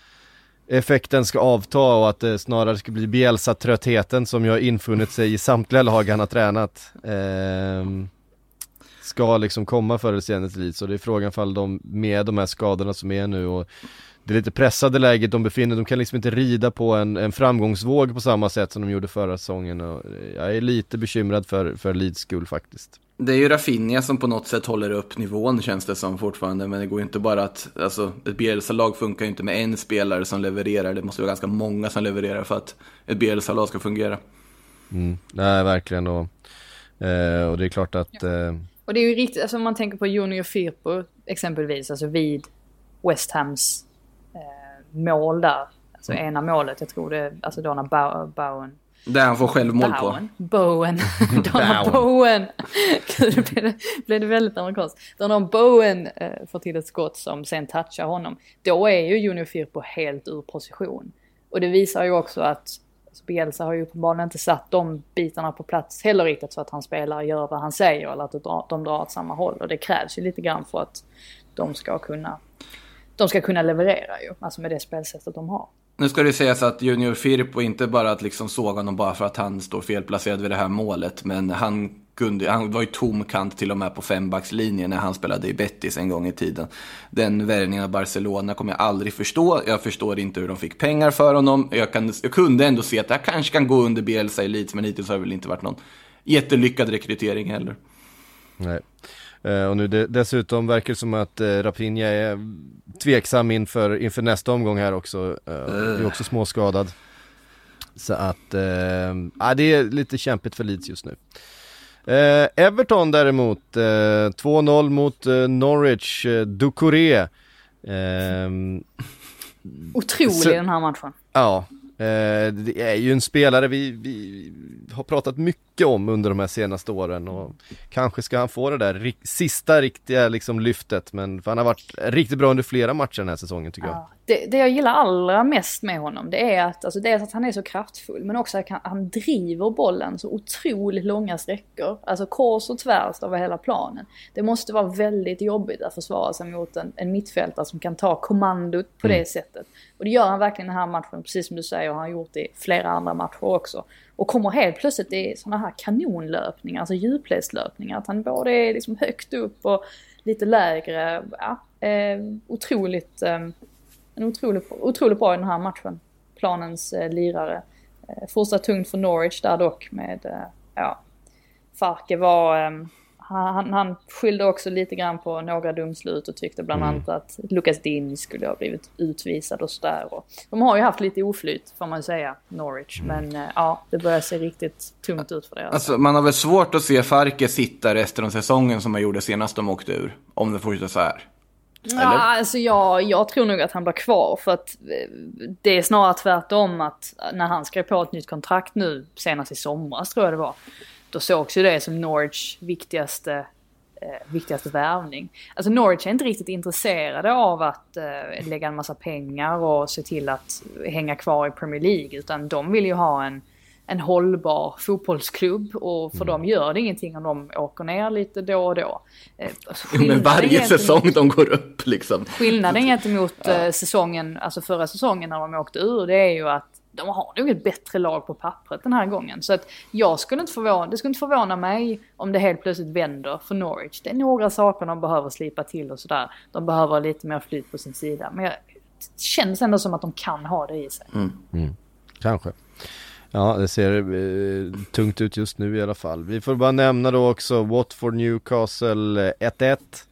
effekten ska avta och att det snarare ska bli Bielsa-tröttheten som ju har infunnit sig i samtliga lag han har tränat. Eh, ska liksom komma förr eller senare till Leeds. Så det är frågan fall de med de här skadorna som är nu och det är lite pressade läget de befinner. De kan liksom inte rida på en, en framgångsvåg på samma sätt som de gjorde förra säsongen. Och jag är lite bekymrad för, för Leeds skull faktiskt. Det är ju Rafinha som på något sätt håller upp nivån, känns det som fortfarande. Men det går ju inte bara att, alltså ett Bielsa-lag funkar ju inte med en spelare som levererar. Det måste vara ganska många som levererar för att ett Bielsa-lag ska fungera. Mm, nej, verkligen. Och, eh, och det är klart att... Ja. Eh, och det är ju riktigt, alltså om man tänker på Junior Firpo exempelvis, alltså vid West Hams eh, mål där. Alltså mm. ena målet, jag tror det, alltså då när Bowen... Där han får självmål på. Bowen. Donald Bowen. Gud, blev det, blev det väldigt amerikanskt. Donald Bowen eh, får till ett skott som sen touchar honom. Då är ju Junior Firpo helt ur position. Och det visar ju också att alltså Bielsa har ju uppenbarligen inte satt de bitarna på plats heller riktigt så att han spelar gör vad han säger eller att de drar åt samma håll. Och det krävs ju lite grann för att de ska kunna, de ska kunna leverera ju. Alltså med det spelsättet de har. Nu ska det sägas att Junior Firpo inte bara att liksom såga honom bara för att han står felplacerad vid det här målet. Men han, kunde, han var ju tomkant till och med på fembackslinjen när han spelade i Betis en gång i tiden. Den värvningen av Barcelona kommer jag aldrig förstå. Jag förstår inte hur de fick pengar för honom. Jag, kan, jag kunde ändå se att det kanske kan gå under Bielsa i Leeds, men hittills har det väl inte varit någon jättelyckad rekrytering heller. Nej. Uh, och nu det, dessutom verkar det som att uh, Rafinha är tveksam inför, inför nästa omgång här också. Uh, uh. är också småskadad. Så att uh, uh, det är lite kämpigt för Leeds just nu. uh, Everton däremot uh, två noll mot uh, Norwich. uh, Doucouré uh, Otrolig så, den här matchen. Ja, uh, det är ju en spelare vi, vi har pratat mycket om under de här senaste åren och kanske ska han få det där ri- sista riktiga liksom lyftet, men för han har varit riktigt bra under flera matcher den här säsongen tycker ja. jag. Det, det jag gillar allra mest med honom det är att, alltså det är att han är så kraftfull men också att han, han driver bollen så otroligt långa sträckor, alltså kors och tvärs över hela planen. Det måste vara väldigt jobbigt att försvara sig mot en, en mittfältare som kan ta kommandot på mm. det sättet. Och det gör han verkligen den här matchen, precis som du säger, och han har gjort det i flera andra matcher också. Och kommer helt plötsligt i såna här kanonlöpningar, alltså djupledslöpningar. Att han både är liksom högt upp och lite lägre. Ja, eh, otroligt, eh, en otroligt, otroligt bra i den här matchen. Planens eh, lirare. Eh, fortsatt tungt för Norwich där dock med, eh, ja, Farke var... Eh, Han, han skyllde också lite grann på några dumslut och tyckte bland annat mm. att Lucas Digne skulle ha blivit utvisad och sådär. Och de har ju haft lite oflyt får man säga, Norwich. Mm. Men ja, det börjar se riktigt tungt ut för det. Alltså, man har väl svårt att se Farke sitta resten av säsongen som man gjorde senast de åkte ur. Om det fortsätter så här. Ja, alltså jag, jag tror nog att han blir kvar för att det är snarare tvärtom att när han skrev på ett nytt kontrakt nu senast i somras tror jag det var. Då sågs ju det som Norwich viktigaste, eh, viktigaste värvning. Alltså Norwich är inte riktigt intresserade av att eh, lägga en massa pengar och se till att hänga kvar i Premier League. Utan de vill ju ha en, en hållbar fotbollsklubb. Och för mm. dem gör det ingenting om de åker ner lite då och då. Eh, alltså Men varje säsong de går upp liksom. Skillnaden gentemot eh, säsongen, alltså förra säsongen när de åkte ur, det är ju att de har nog ett bättre lag på pappret den här gången. Så att jag skulle inte förvåna, det skulle inte förvåna mig om det helt plötsligt vänder för Norwich. Det är några saker de behöver slipa till och sådär. De behöver lite mer flyt på sin sida. Men jag, det känns ändå som att de kan ha det i sig. Mm. Mm. Kanske. Ja, det ser eh, tungt ut just nu i alla fall. Vi får bara nämna då också Watford Newcastle ett ett.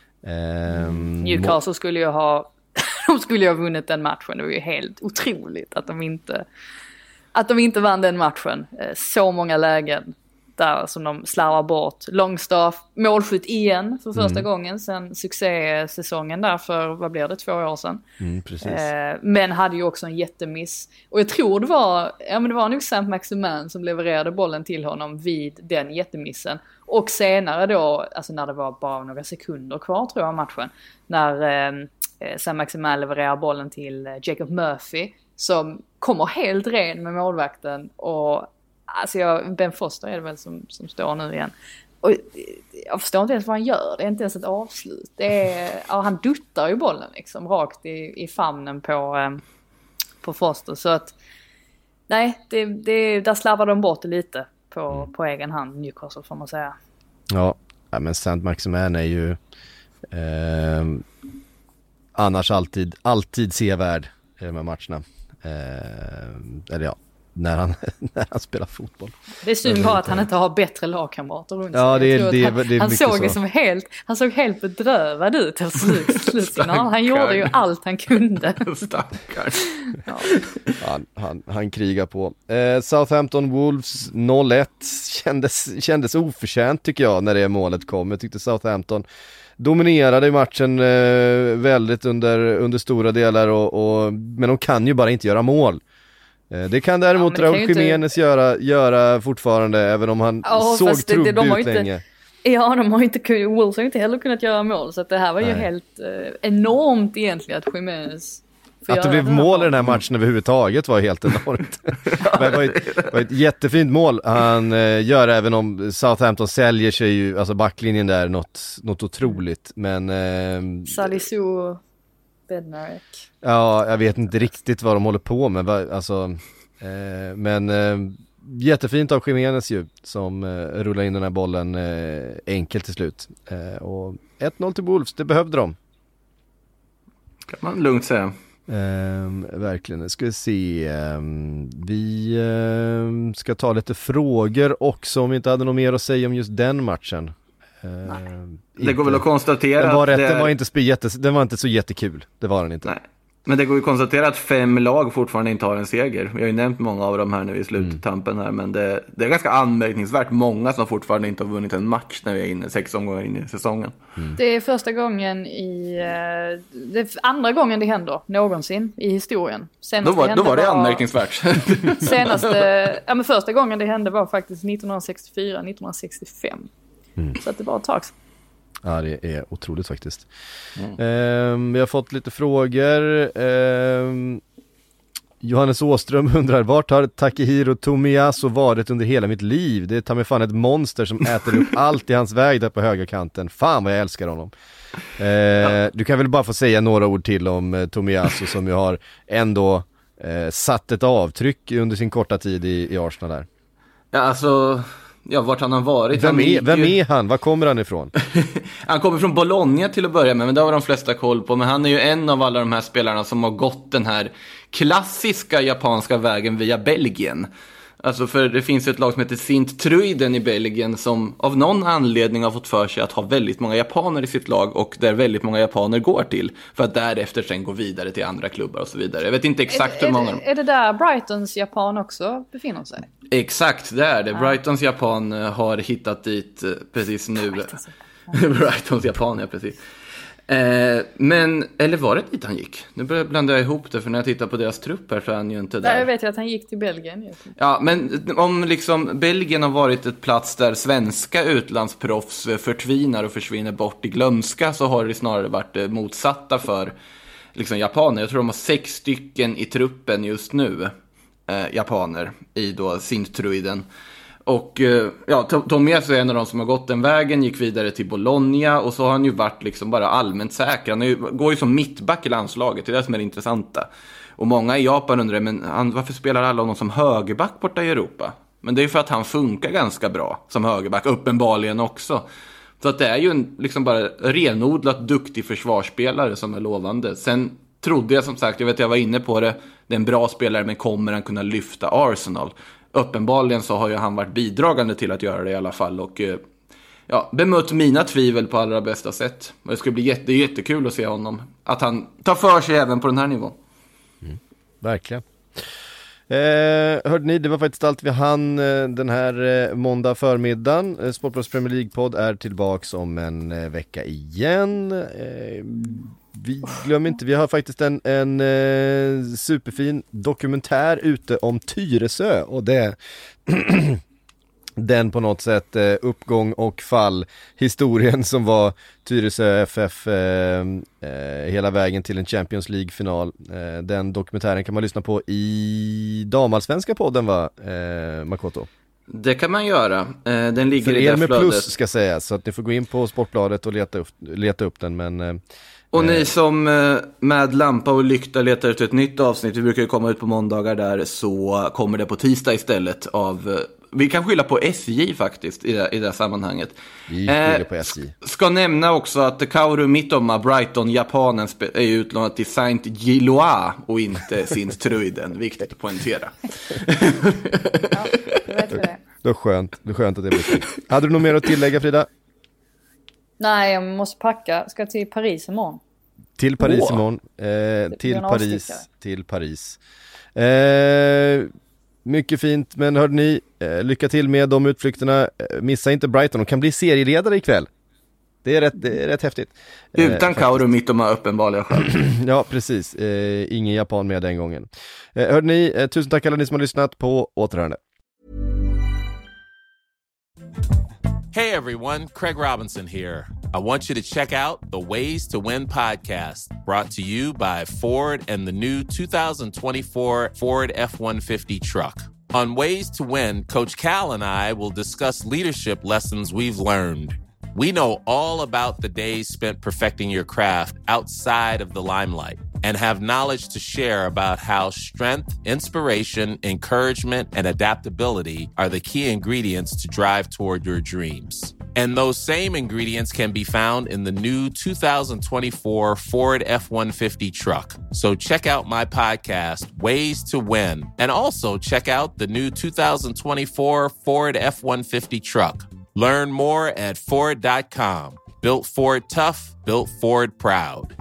Um, Newcastle skulle ju ha de skulle ju ha vunnit den matchen. Det var ju helt otroligt att de inte att de inte vann den matchen. Så många lägen där som de slarvar bort. Longstaff, målskytt igen för första mm. gången sen succésäsongen där för, vad blir det, två år sedan. Mm, precis. Eh, men hade ju också en jättemiss. Och jag tror det var, ja men det var nog Saint-Maximin som levererade bollen till honom vid den jättemissen. Och senare då, alltså när det var bara några sekunder kvar tror jag matchen, när eh, Saint-Maximin levererar bollen till Jacob Murphy som kommer helt ren med målvakten och alltså jag, Ben Foster är det väl som, som står nu igen. Och jag förstår inte ens vad han gör. Det är inte ens ett avslut. Det är, ja, han duttar ju bollen liksom rakt i, i famnen på, um, på Foster. Så att nej, det, det, där slarvar de bort det lite på, mm. på egen hand, Newcastle får man säga. Ja, ja men Saint-Maximin är ju eh, annars alltid, alltid sevärd i de här matcherna. Eh, eller ja. När han, när han spelar fotboll. Det är synd bara att han inte har bättre lagkamrater runt sig. Ja, det är, det är, han, det är han såg så. Som helt, han såg helt bedrövad ut till slut. Han gjorde ju allt han kunde. Stackars. Ja. Han, han, han krigar på. Eh, Southampton Wolves noll ett kändes, kändes oförtjänt tycker jag när det målet kom. Jag tyckte Southampton dominerade i matchen eh, väldigt under, under stora delar och, och, men de kan ju bara inte göra mål. Det kan däremot ja, Raúl Jiménez inte... göra, göra fortfarande, även om han ja, såg trubbig ut inte... länge. Ja, de har inte Wolves har inte heller kunnat göra mål, så att det här var Nej. ju helt eh, enormt egentligen att Jiménez att det blev det mål i den här matchen överhuvudtaget var helt enormt. Men det var ett, var ett jättefint mål han eh, gör, även om Southampton säljer sig ju, alltså backlinjen där, något, något otroligt. Men eh, Salisu Bednarek. Ja, jag vet inte riktigt vad de håller på med. Alltså, eh, men eh, jättefint av Jiménez ju, som eh, rullar in den här bollen eh, enkelt till slut. Eh, och ett noll till Wolves, det behövde de. Kan man lugnt säga. Eh, verkligen, ska vi se. Eh, vi eh, ska ta lite frågor också, om vi inte hade något mer att säga om just den matchen. Nej. Det går väl att konstatera den var, rätt, det... den var, inte, jätte, den var inte så jättekul. Det var den inte. Nej. Men det går ju att konstatera att fem lag fortfarande inte har en seger. Vi har ju nämnt många av dem här nu i sluttampen här, men det, det är ganska anmärkningsvärt många som fortfarande inte har vunnit en match när vi är inne sex omgångar in i säsongen. Mm. Det är första gången i det är andra gången det händer någonsin i historien. Senast då var det, då var det var, anmärkningsvärt. Senaste, ja men första gången det hände var faktiskt nittonhundrasextiofyra nittonhundrasextiofem. Mm. Så att det var ett tag. Ja, det är otroligt faktiskt. Mm. Eh, vi har fått lite frågor. Eh, Johannes Åström undrar, vart har Takehiro Tomiyasu varit under hela mitt liv? Det är ta mig fan ett monster som äter upp allt i hans väg där på höga kanten. Fan vad jag älskar honom. Eh, ja. Du kan väl bara få säga några ord till om eh, Tomiyasu som ju har ändå eh, satt ett avtryck under sin korta tid i, i Arsenal där. Ja, alltså... Ja, vart han har varit. Vem är, han, vem är han? Var kommer han ifrån? Han kommer från Bologna till att börja med, men det har de flesta koll på. Men han är ju en av alla de här spelarna som har gått den här klassiska japanska vägen via Belgien. Alltså för det finns ett lag som heter Sint-Truiden i Belgien som av någon anledning har fått för sig att ha väldigt många japaner i sitt lag, och där väldigt många japaner går till för att därefter sen gå vidare till andra klubbar och så vidare. Jag vet inte exakt är, hur många. Är, är det där Brightons japan också befinner sig? Exakt, det är det. Ah. Brightons japan har hittat dit precis nu. Brightons, Brightons japan, ja precis. Eh, men, eller var det dit han gick? Nu börjar jag blanda ihop det, för när jag tittar på deras trupp här så är han ju inte där. Nej, jag vet ju att han gick till Belgien. Ja, men om liksom Belgien har varit ett plats där svenska utlandsproffs förtvinar och försvinner bort i glömska, så har det snarare varit motsatta för liksom japaner. Jag tror de har sex stycken i truppen just nu, eh, japaner, i då Sint-Truiden. Och ja, Tomiyasu är en av de som har gått den vägen, gick vidare till Bologna, och så har han ju varit liksom bara allmänt säker. Han är ju, går ju som mittback i landslaget, det är det som är det intressanta. Och många i Japan undrar, men han, varför spelar alla honom som högerback borta i Europa? Men det är ju för att han funkar ganska bra som högerback, uppenbarligen också. Så att det är ju en liksom bara renodlat duktig försvarsspelare som är lovande. Sen trodde jag som sagt, jag vet jag var inne på det, det är en bra spelare, men kommer han kunna lyfta Arsenal? Uppenbarligen så har ju han varit bidragande till att göra det i alla fall. Och ja, bemött mina tvivel på allra bästa sätt. Och det skulle bli jätte, jättekul att se honom, att han tar för sig även på den här nivån. Mm, verkligen. Eh, hörde ni, det var faktiskt allt vi hann eh, den här eh, måndag förmiddagen. eh, Sportblads Premier League-podd är tillbaks om en eh, vecka igen. eh, Vi glömmer inte, vi har faktiskt en, en eh, superfin dokumentär ute om Tyresö. Och det den på något sätt eh, uppgång och fall historien som var Tyresö F F eh, eh, hela vägen till en Champions League-final. Eh, den dokumentären kan man lyssna på i Damallsvenska podden, va, eh, Makoto? Det kan man göra. Eh, den ligger För i er det med flödet. plus ska säga, så att ni får gå in på Sportbladet och leta upp, leta upp den, men... Eh, Och ni som eh, med lampa och lykta letar ut ett nytt avsnitt, vi brukar ju komma ut på måndagar där, så kommer det på tisdag istället av, eh, vi kan skylla på S J faktiskt i det, i det sammanhanget. Vi skyller Eh, på S J. Ska nämna också att Kaoru Mitoma, Brighton, japanen, spe- är utlånad till Saint Gillois och inte Sint-Truiden, viktigt att poängtera. Ja, det vet vi det. Det är skönt, det är skönt att det blir så. Hade du något mer att tillägga, Frida? Nej, jag måste packa. Ska till Paris imorgon. Till Paris Åh. imorgon. Eh, blir till en Paris. avstickare. Till Paris. Eh, mycket fint, men hörde ni, eh, lycka till med de utflykterna. Eh, missa inte Brighton, de kan bli serieledare ikväll. Det är rätt, det är rätt häftigt. Eh, Utan Kaoru Mitoma uppenbarligen själv. Ja, precis. Eh, ingen japan med den gången. Eh, hörde ni, eh, tusen tack alla ni som har lyssnat, på återhörande. Hey everyone, Craig Robinson here. I want you to check out the Ways to Win podcast, brought to you by Ford and the new two thousand twenty-four Ford F one fifty truck. On Ways to Win, Coach Cal and I will discuss leadership lessons we've learned. We know all about the days spent perfecting your craft outside of the limelight and have knowledge to share about how strength, inspiration, encouragement, and adaptability are the key ingredients to drive toward your dreams. And those same ingredients can be found in the new two thousand twenty-four Ford F one fifty truck. So check out my podcast, Ways to Win, and also check out the new two thousand twenty-four Ford F one fifty truck. Learn more at Ford dot com. Built Ford tough, built Ford proud.